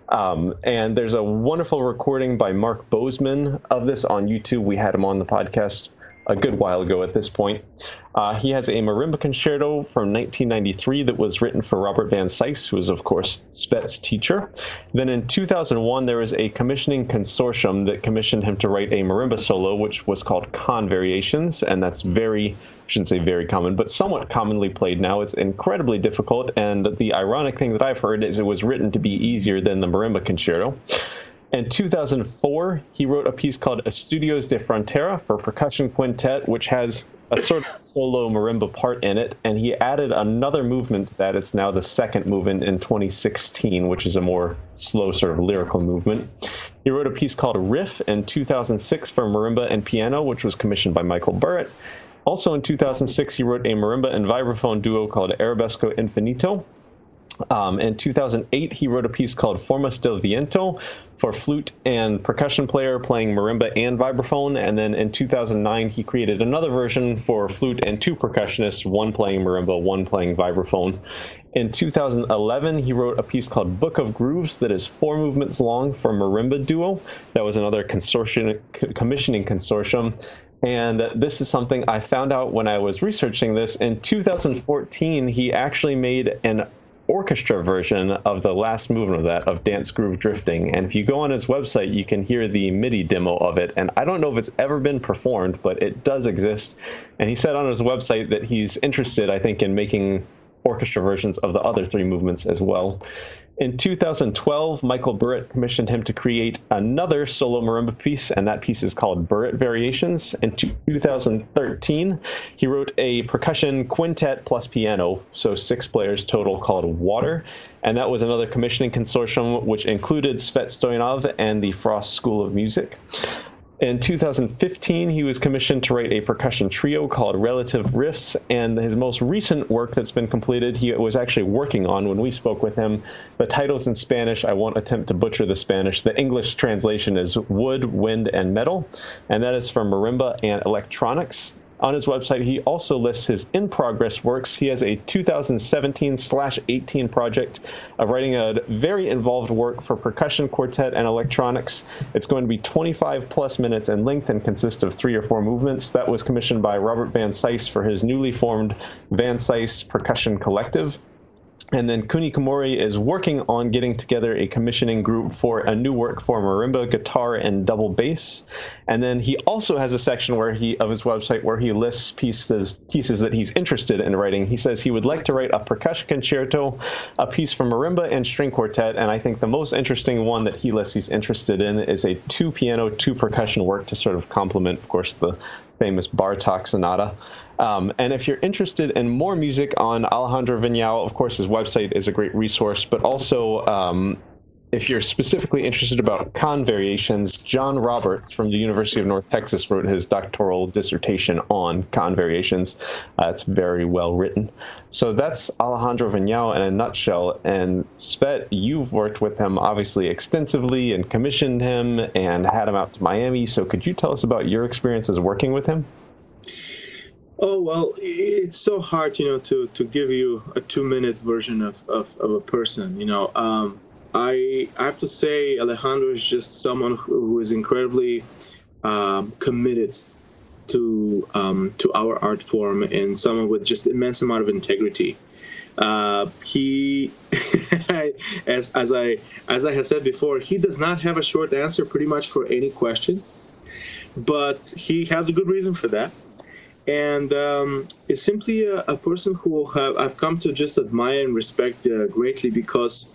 And there's a wonderful recording by Mark Bozeman of this on YouTube. We had him on the podcast a good while ago at this point. He has a marimba concerto from 1993 that was written for Robert Van Cise, who was, of course, Svet's teacher. Then in 2001, there was a commissioning consortium that commissioned him to write a marimba solo, which was called Con Variations, and that's I shouldn't say very common, but somewhat commonly played now. It's incredibly difficult, and the ironic thing that I've heard is it was written to be easier than the marimba concerto. In 2004, he wrote a piece called Estudios de Frontera for percussion quintet, which has a sort of solo marimba part in it, and he added another movement to that. It's now the second movement in 2016, which is a more slow sort of lyrical movement. He wrote a piece called Riff in 2006 for marimba and piano, which was commissioned by Michael Burritt. Also in 2006, he wrote a marimba and vibraphone duo called Arabesco Infinito. In 2008, he wrote a piece called Formas del Viento for flute and percussion player playing marimba and vibraphone. And then in 2009, he created another version for flute and two percussionists, one playing marimba, one playing vibraphone. In 2011, he wrote a piece called Book of Grooves that is 4 movements long for marimba duo. That was another commissioning consortium. And this is something I found out when I was researching this. In 2014, he actually made an orchestra version of the last movement of that, of Dance Groove Drifting. And if you go on his website, you can hear the MIDI demo of it. And I don't know if it's ever been performed, but it does exist. And he said on his website that he's interested, I think, in making orchestra versions of the other 3 movements as well. In 2012, Michael Burritt commissioned him to create another solo marimba piece, and that piece is called Burritt Variations. In 2013, he wrote a percussion quintet plus piano, so 6 players total, called Water, and that was another commissioning consortium which included Svet Stoyanov and the Frost School of Music. In 2015, he was commissioned to write a percussion trio called Relative Riffs, and his most recent work that's been completed, he was actually working on when we spoke with him. The title's in Spanish. I won't attempt to butcher the Spanish. The English translation is Wood, Wind, and Metal, and that is for marimba and electronics. On his website, he also lists his in-progress works. He has a 2017/18 project of writing a very involved work for percussion quartet and electronics. It's going to be 25+ minutes in length and consist of 3 or 4 movements. That was commissioned by Robert Van Cise for his newly formed Van Cise Percussion Collective. And then Kunikomori is working on getting together a commissioning group for a new work for marimba, guitar, and double bass. And then he also has a section of his website where he lists pieces that he's interested in writing. He says he would like to write a percussion concerto, a piece for marimba and string quartet. And I think the most interesting one that he lists he's interested in is a 2 piano, 2 percussion work to sort of complement, of course, the famous Bartók Sonata. And if you're interested in more music on Alejandro Viñao, of course, his website is a great resource, but also if you're specifically interested about con variations, John Roberts from the University of North Texas wrote his doctoral dissertation on con variations. It's very well written. So that's Alejandro Viñao in a nutshell. And Svet, you've worked with him obviously extensively and commissioned him and had him out to Miami. So could you tell us about your experiences working with him? Oh, well, it's so hard, to give you a 2-minute version of a person, I have to say Alejandro is just someone who is incredibly committed to our art form, and someone with just immense amount of integrity. He, as I have said before, he does not have a short answer pretty much for any question, but he has a good reason for that. And is simply a person who I've come to just admire and respect greatly, because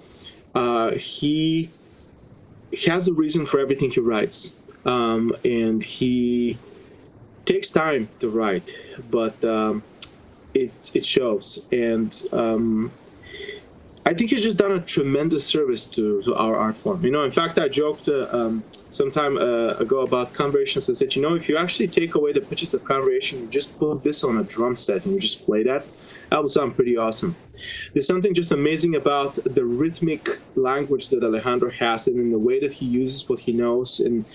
he has a reason for everything he writes, and he takes time to write, but it shows. And I think he's just done a tremendous service to our art form. In fact, I joked some time ago about Conversations. I said, if you actually take away the pitches of Conversation, you just put this on a drum set and you just play that would sound pretty awesome. There's something just amazing about the rhythmic language that Alejandro has, and in the way that he uses what he knows. And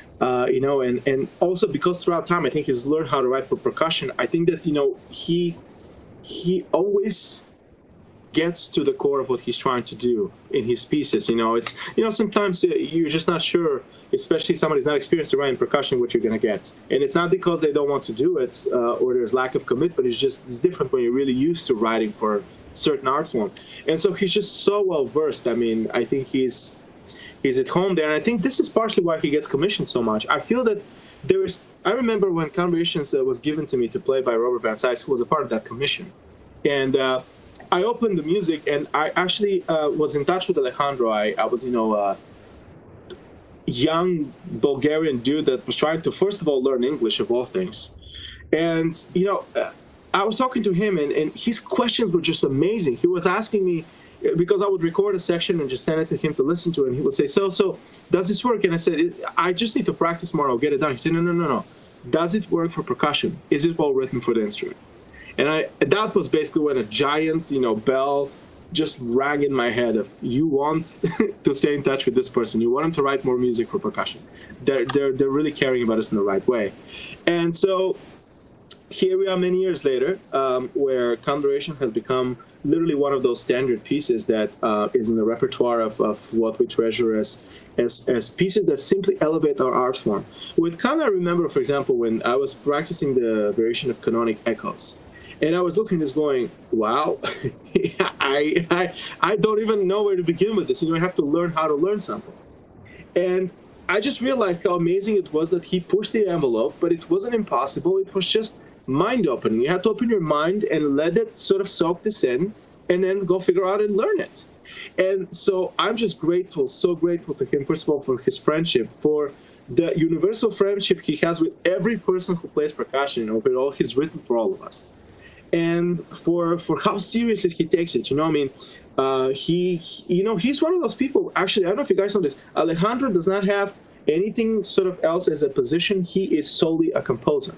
and also because throughout time, I think he's learned how to write for percussion. I think that, he always gets to the core of what he's trying to do in his pieces. It's, sometimes you're just not sure, especially somebody's not experienced in writing percussion, what you're going to get. And it's not because they don't want to do it or there's lack of commitment. It's different when you're really used to writing for a certain art form. And so he's just so well versed. I mean, I think he's at home there. And I think this is partially why he gets commissioned so much. I feel that I remember when Conversations was given to me to play by Robert Van Cise, who was a part of that commission. And I opened the music, and I actually was in touch with Alejandro. I was, a young Bulgarian dude that was trying to, first of all, learn English, of all things. And, I was talking to him, and his questions were just amazing. He was asking me, because I would record a section and just send it to him to listen to, and he would say, so does this work? And I said, I just need to practice more. I'll get it done. He said, no. Does it work for percussion? Is it well written for the instrument? And that was basically when a giant, bell just rang in my head of, you want to stay in touch with this person. You want him to write more music for percussion. They're really caring about us in the right way. And so here we are many years later, where Conversation has become literally one of those standard pieces that is in the repertoire of what we treasure as pieces that simply elevate our art form. With Con, I remember, for example, when I was practicing the variation of Canonic Echoes. And I was looking at this going, wow, I don't even know where to begin with this. I have to learn how to learn something. And I just realized how amazing it was that he pushed the envelope, but it wasn't impossible. It was just mind-opening. You had to open your mind and let it sort of soak this in, and then go figure out and learn it. And so I'm just grateful, so grateful to him, first of all, for his friendship, for the universal friendship he has with every person who plays percussion, with all he's written for all of us. And for how seriously he takes it, he's one of those people. Actually, I don't know if you guys know this. Alejandro does not have anything sort of else as a position. He is solely a composer.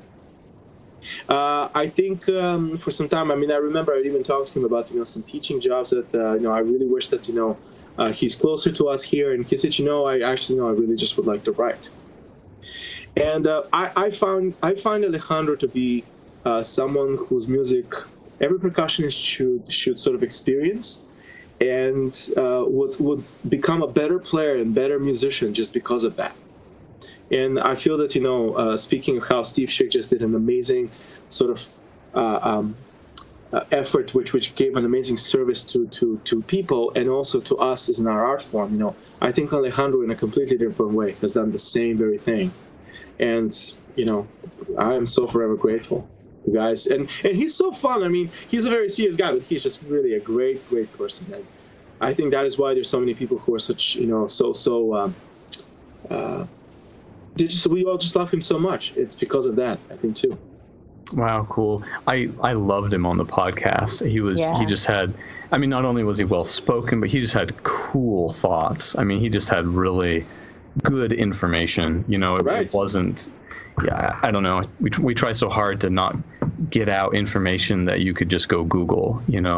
I think for some time, I remember I even talked to him about some teaching jobs that I really wish that he's closer to us here. And he said, I really just would like to write. And I find Alejandro to be someone whose music every percussionist should sort of experience, and would become a better player and better musician just because of that. And I feel that speaking of how Steve Schick just did an amazing sort of effort, which gave an amazing service to people and also to us as in our art form. I think Alejandro, in a completely different way, has done the same very thing, and I am so forever grateful. Guys, and he's so fun. He's a very serious guy, but he's just really a great person. And I think that is why there's so many people who are such we all just love him so much. It's because of that, I think, too. Wow, cool. I loved him on the podcast. He just had, not only was he well spoken, but he just had cool thoughts. He just had really good information. Right. It wasn't. Yeah, I don't know. We try so hard to not get out information that you could just go Google,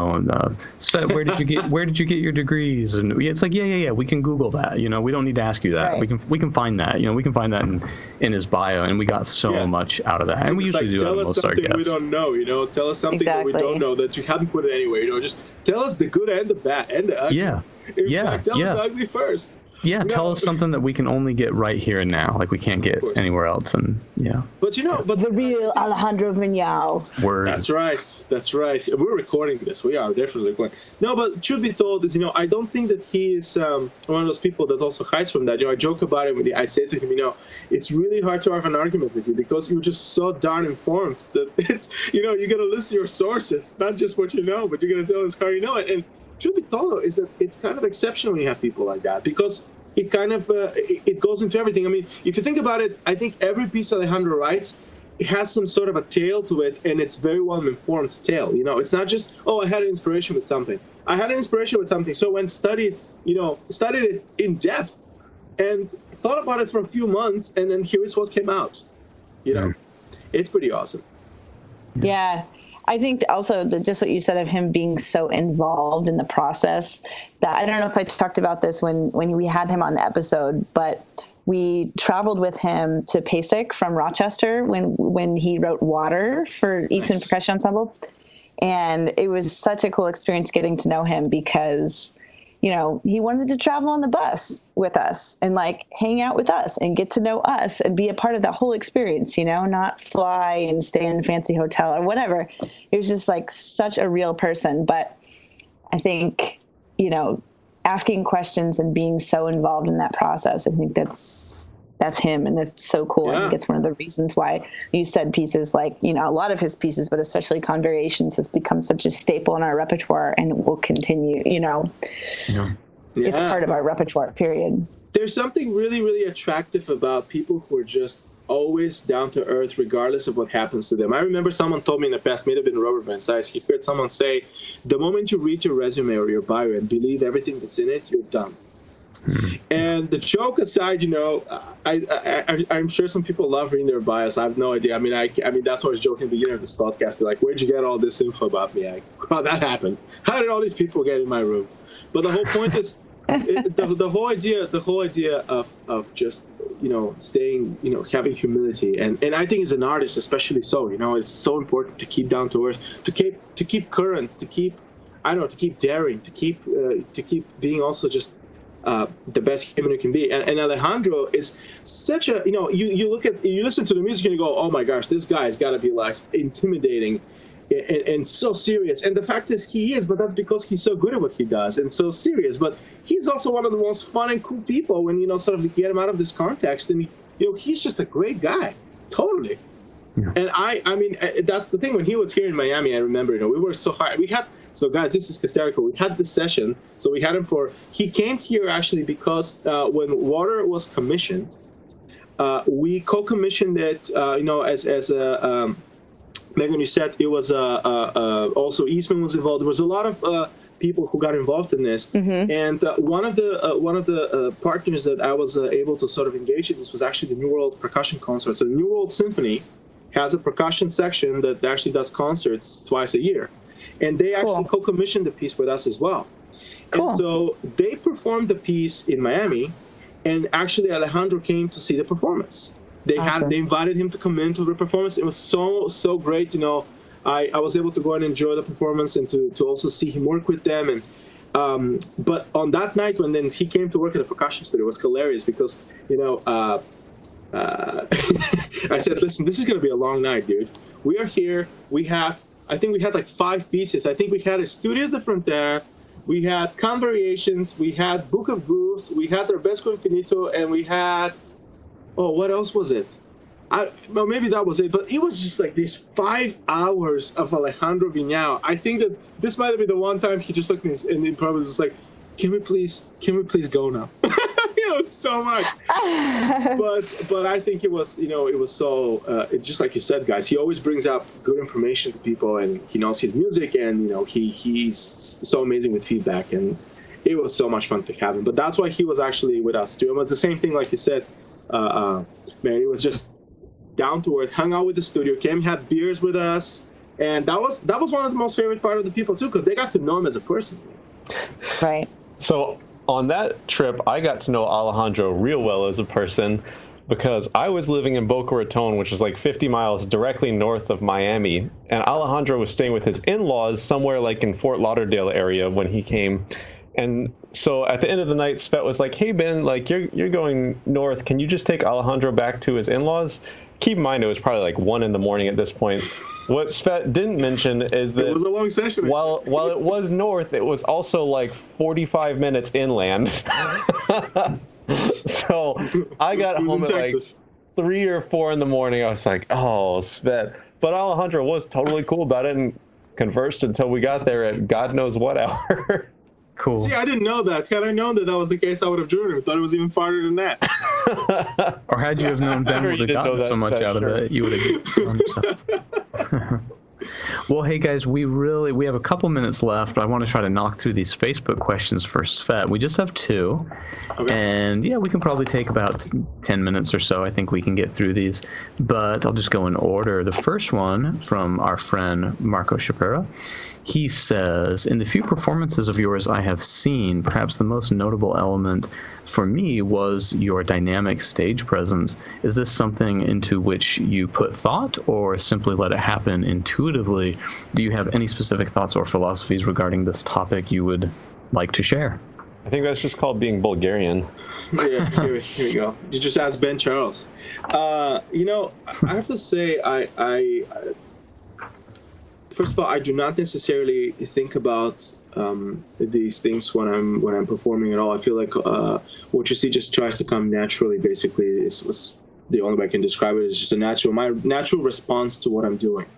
so where did you get your degrees? And it's like, yeah, we can Google that. We don't need to ask you that. Right. We can find that. We can find that in his bio, and we got so much out of that. And we usually do that with most of our guests. Tell us something we don't know. Tell us something that we don't know that you haven't put it anywhere. Just tell us the good and the bad and the ugly. Yeah. Tell us the ugly first. Yeah, tell us something that we can only get right here and now, like we can't get anywhere else. And but the real Alejandro Viñao. Word. That's right. We're recording this. We are definitely recording. No, but truth be told is, I don't think that he is one of those people that also hides from that. I joke about it when I say to him, it's really hard to have an argument with you because you're just so darn informed that it's, you got to list your sources, not just what you know, but you're going to tell us how you know it. And truth be told is that it's kind of exceptional when you have people like that because it kind of it goes into everything. I mean, if you think about it, I think every piece Alejandro writes, it has some sort of a tale to it, and it's very well informed tale. It's not just, I had an inspiration with something. I had an inspiration with something, so when studied it in depth and thought about it for a few months, and then here is what came out. It's pretty awesome. Yeah. I think also just what you said of him being so involved in the process, that I don't know if I talked about this when we had him on the episode, but we traveled with him to PASIC from Rochester when he wrote Water for Eastman Percussion Ensemble. And it was such a cool experience getting to know him because, he wanted to travel on the bus with us and hang out with us and get to know us and be a part of that whole experience, not fly and stay in a fancy hotel or whatever. It was just such a real person. But I think, asking questions and being so involved in that process, I think that's him, and that's so cool. Yeah. I think it's one of the reasons why you said pieces a lot of his pieces, but especially Convariations, has become such a staple in our repertoire and will continue, It's part of our repertoire, period. There's something really, really attractive about people who are just always down to earth regardless of what happens to them. I remember someone told me in the past, may have been Robert Van Sice, he heard someone say, the moment you read your resume or your bio and believe everything that's in it, you're done. And the joke aside, I'm sure some people love reading their bios. I have no idea. I mean, that's what I was joking at the beginning of this podcast. Be like, where'd you get all this info about me? Well, that happened. How did all these people get in my room? But the whole point is, the whole idea of just staying, having humility, and I think as an artist, especially so, it's so important to keep down to earth, to keep current, to keep daring, to keep being also just the best human you can be. And Alejandro is such a, you listen to the music and you go, oh my gosh, this guy's got to be intimidating and so serious. And the fact is he is, but that's because he's so good at what he does and so serious. But he's also one of the most fun and cool people when, sort of get him out of this context. And, he's just a great guy. Totally. Yeah. And I mean, that's the thing. When he was here in Miami, I remember, we worked so hard. So guys, this is hysterical. We had this session. So we had him he came here actually because when Water was commissioned, we co-commissioned it, as a, Megan, you said it was also Eastman was involved. There was a lot of people who got involved in this, and one of the partners that I was able to sort of engage in this was actually the New World Percussion Concert. So the New World Symphony has a percussion section that actually does concerts twice a year, and they actually co-commissioned the piece with us as well. Cool. And so they performed the piece in Miami, and actually Alejandro came to see the performance. They invited him to come into the performance. It was so great. I was able to go and enjoy the performance and to also see him work with them. And but on that night when then he came to work at the percussion studio, it was hilarious because I said, listen, this is going to be a long night, dude. We are here. I think we had 5 pieces. I think we had Estudios de Frontera, we had Convariations, we had Book of Grooves, we had Arabesco Infinito, and we had, what else was it? Well, maybe that was it, but it was just these 5 hours of Alejandro Viñao. I think that this might have been the one time he just looked at me and he probably was like, can we please go now? So much. But I think it was so, just like you said, guys, he always brings up good information to people, and he knows his music, and, he's so amazing with feedback, and it was so much fun to have him. But that's why he was actually with us too. It was the same thing, like you said, man, it was just down to earth, hung out with the studio, came, had beers with us, And that was one of the most favorite part of the people too, because they got to know him as a person. Right. So on that trip, I got to know Alejandro real well as a person because I was living in Boca Raton, which is like 50 miles directly north of Miami. And Alejandro was staying with his in-laws somewhere like in Fort Lauderdale area when he came. And so at the end of the night, Svet was like, hey, Ben, like you're going north. Can you just take Alejandro back to his in-laws? Keep in mind, it was probably like 1 a.m. at this point. What Svet didn't mention is that it was a long session. While it was north, it was also like 45 minutes inland. So I got home at Texas. like 3 or 4 in the morning. I was like, oh, Svet. But Alejandro was totally cool about it and conversed until we got there at God knows what hour. Cool. See, I didn't know that. Had I known that was the case, I would have driven. I thought it was even farther than that. Or had you have known Ben would have gotten so much out of it, you would have gone yourself. Well, hey guys, we have a couple minutes left. I want to try to knock through these Facebook questions for Svet. We just have 2. Okay. And yeah, we can probably take about 10 minutes or so. I think we can get through these, but I'll just go in order. The first one from our friend Marco Shapira. He says, in the few performances of yours I have seen, perhaps the most notable element for me was your dynamic stage presence. Is this something into which you put thought or simply let it happen intuitively? Do you have any specific thoughts or philosophies regarding this topic you would like to share? I think that's just called being Bulgarian. Yeah, here we go. You just asked Ben Charles. I have to say, I first of all, I do not necessarily think about these things when I'm performing at all. I feel like what you see just tries to come naturally. Basically, is the only way I can describe it is just my natural response to what I'm doing.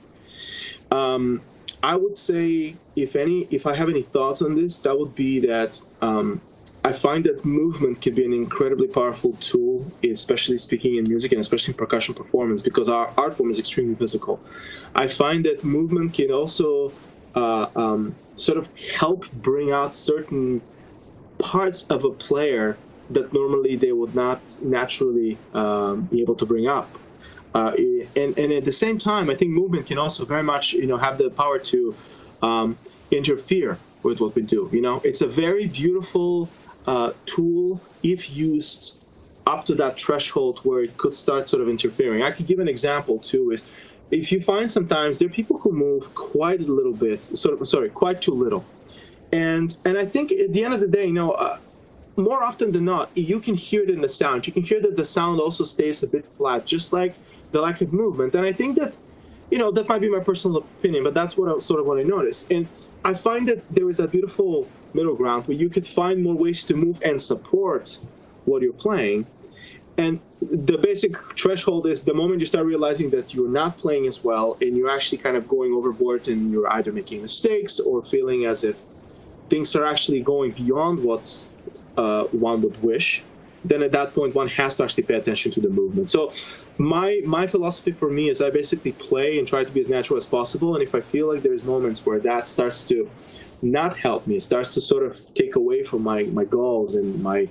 I would say, if I have any thoughts on this, that would be that I find that movement can be an incredibly powerful tool, especially speaking in music and especially in percussion performance, because our art form is extremely physical. I find that movement can also sort of help bring out certain parts of a player that normally they would not naturally be able to bring up. And at the same time, I think movement can also very much, have the power to interfere with what we do. It's a very beautiful tool if used up to that threshold where it could start sort of interfering. I could give an example too. Is if you find sometimes there are people who move quite a little bit, quite too little, and I think at the end of the day, more often than not, you can hear it in the sound. You can hear that the sound also stays a bit flat, just like the lack of movement. And I think that, that might be my personal opinion, but that's what I noticed. And I find that there is that beautiful middle ground where you could find more ways to move and support what you're playing. And the basic threshold is the moment you start realizing that you're not playing as well and you're actually kind of going overboard and you're either making mistakes or feeling as if things are actually going beyond what one would wish, then at that point one has to actually pay attention to the movement. So my philosophy for me is I basically play and try to be as natural as possible, and if I feel like there's moments where that starts to not help me, starts to sort of take away from my goals and my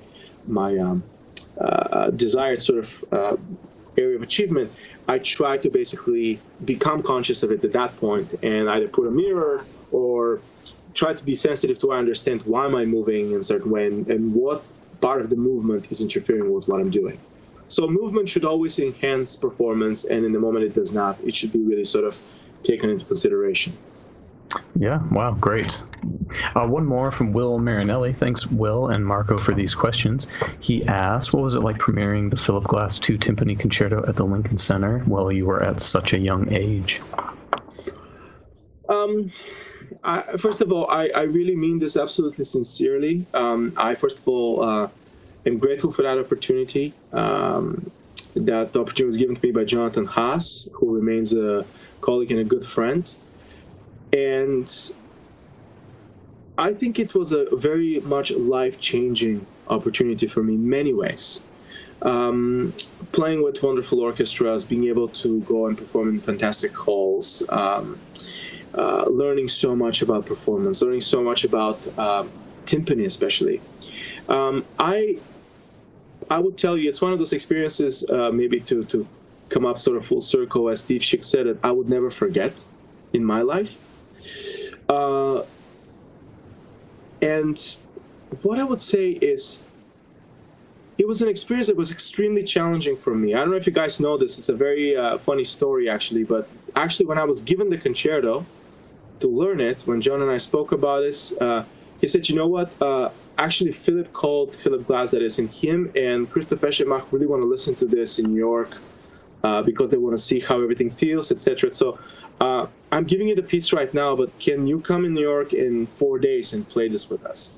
desired sort of area of achievement, I try to basically become conscious of it at that point and either put a mirror or try to be sensitive to understand why am I moving in a certain way and what part of the movement is interfering with what I'm doing. So movement should always enhance performance, and in the moment it does not, it should be really sort of taken into consideration. Yeah, wow, great. One more from Will Marinelli. Thanks, Will and Marco, for these questions. He asked, what was it like premiering the Philip Glass 2 Timpani Concerto at the Lincoln Center while you were at such a young age? First of all, I really mean this absolutely sincerely. I, first of all, am grateful for that opportunity. That the opportunity was given to me by Jonathan Haas, who remains a colleague and a good friend. And I think it was a very much life-changing opportunity for me in many ways. Playing with wonderful orchestras, being able to go and perform in fantastic halls, learning so much about performance, learning so much about timpani especially. I would tell you it's one of those experiences, maybe to come up sort of full circle, as Steve Schick said it, I would never forget. in my life. And what I would say is, it was an experience that was extremely challenging for me. I don't know if you guys know this. It's a very funny story, actually. But actually, when I was given the concerto to learn it, when John and I spoke about this, he said, you know what? Actually, Philip Glass, that is, and him and Christoph Eschenbach really want to listen to this in New York because they want to see how everything feels, etc. So I'm giving you the piece right now, but can you come in New York in 4 days and play this with us?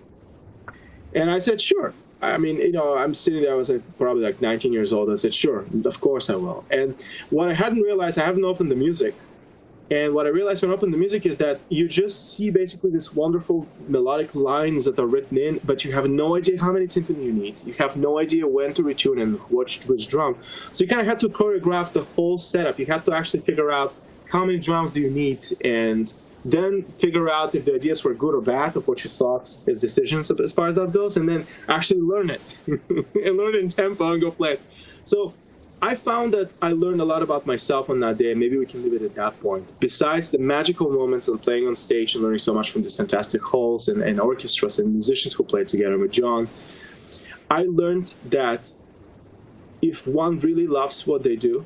And I said, sure. I mean, you know, I'm sitting there, I was probably like 19 years old. I said, sure, of course I will. And what I hadn't realized, I haven't opened the music. And what I realized when I opened the music is that you just see basically this wonderful melodic lines that are written in, but you have no idea how many timpani you need. You have no idea when to retune and which drum. So you kind of had to choreograph the whole setup. You had to actually figure out how many drums do you need, and then figure out if the ideas were good or bad of what you thought as decisions as far as that goes, and then actually learn it and learn it in tempo and go play it. So I found that I learned a lot about myself on that day, and maybe we can leave it at that point. Besides the magical moments of playing on stage and learning so much from these fantastic halls and orchestras and musicians who played together with John, I learned that if one really loves what they do,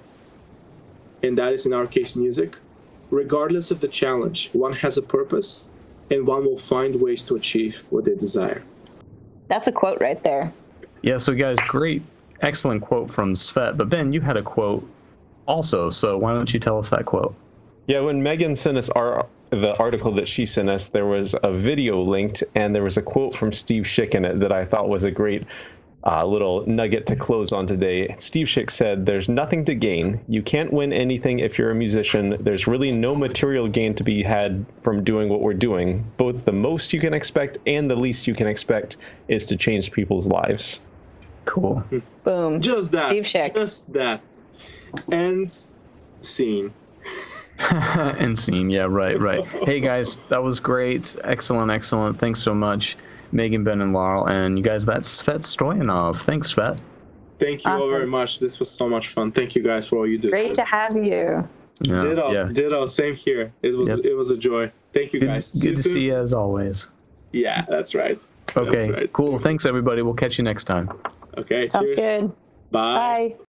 and that is in our case music, regardless of the challenge, one has a purpose, and one will find ways to achieve what they desire. That's a quote right there. Yeah, so guys, great, excellent quote from Svet. But Ben, you had a quote also, so why don't you tell us that quote? Yeah, when Megan sent us the article that she sent us, there was a video linked, and there was a quote from Steve Schick in it that I thought was a great little nugget to close on today. Steve Schick said, "There's nothing to gain. You can't win anything if you're a musician. There's really no material gain to be had from doing what we're doing. Both the most you can expect and the least you can expect is to change people's lives." Cool. Boom. Just that. Steve Schick. Just that. And scene. And scene. Yeah, right. Hey, guys, that was great. Excellent. Thanks so much, Megan, Ben, and Laurel. And you guys, that's Svet Stoyanov. Thanks, Svet. Thank you all very much. This was so much fun. Thank you guys for all you do. Great to have you. Yeah, Ditto. Same here. It was a joy. Thank you guys. Good to see you as always. Yeah, that's right. Okay, That's right. cool. Thanks, everybody. We'll catch you next time. Okay, Sounds cheers. good. Bye. Bye.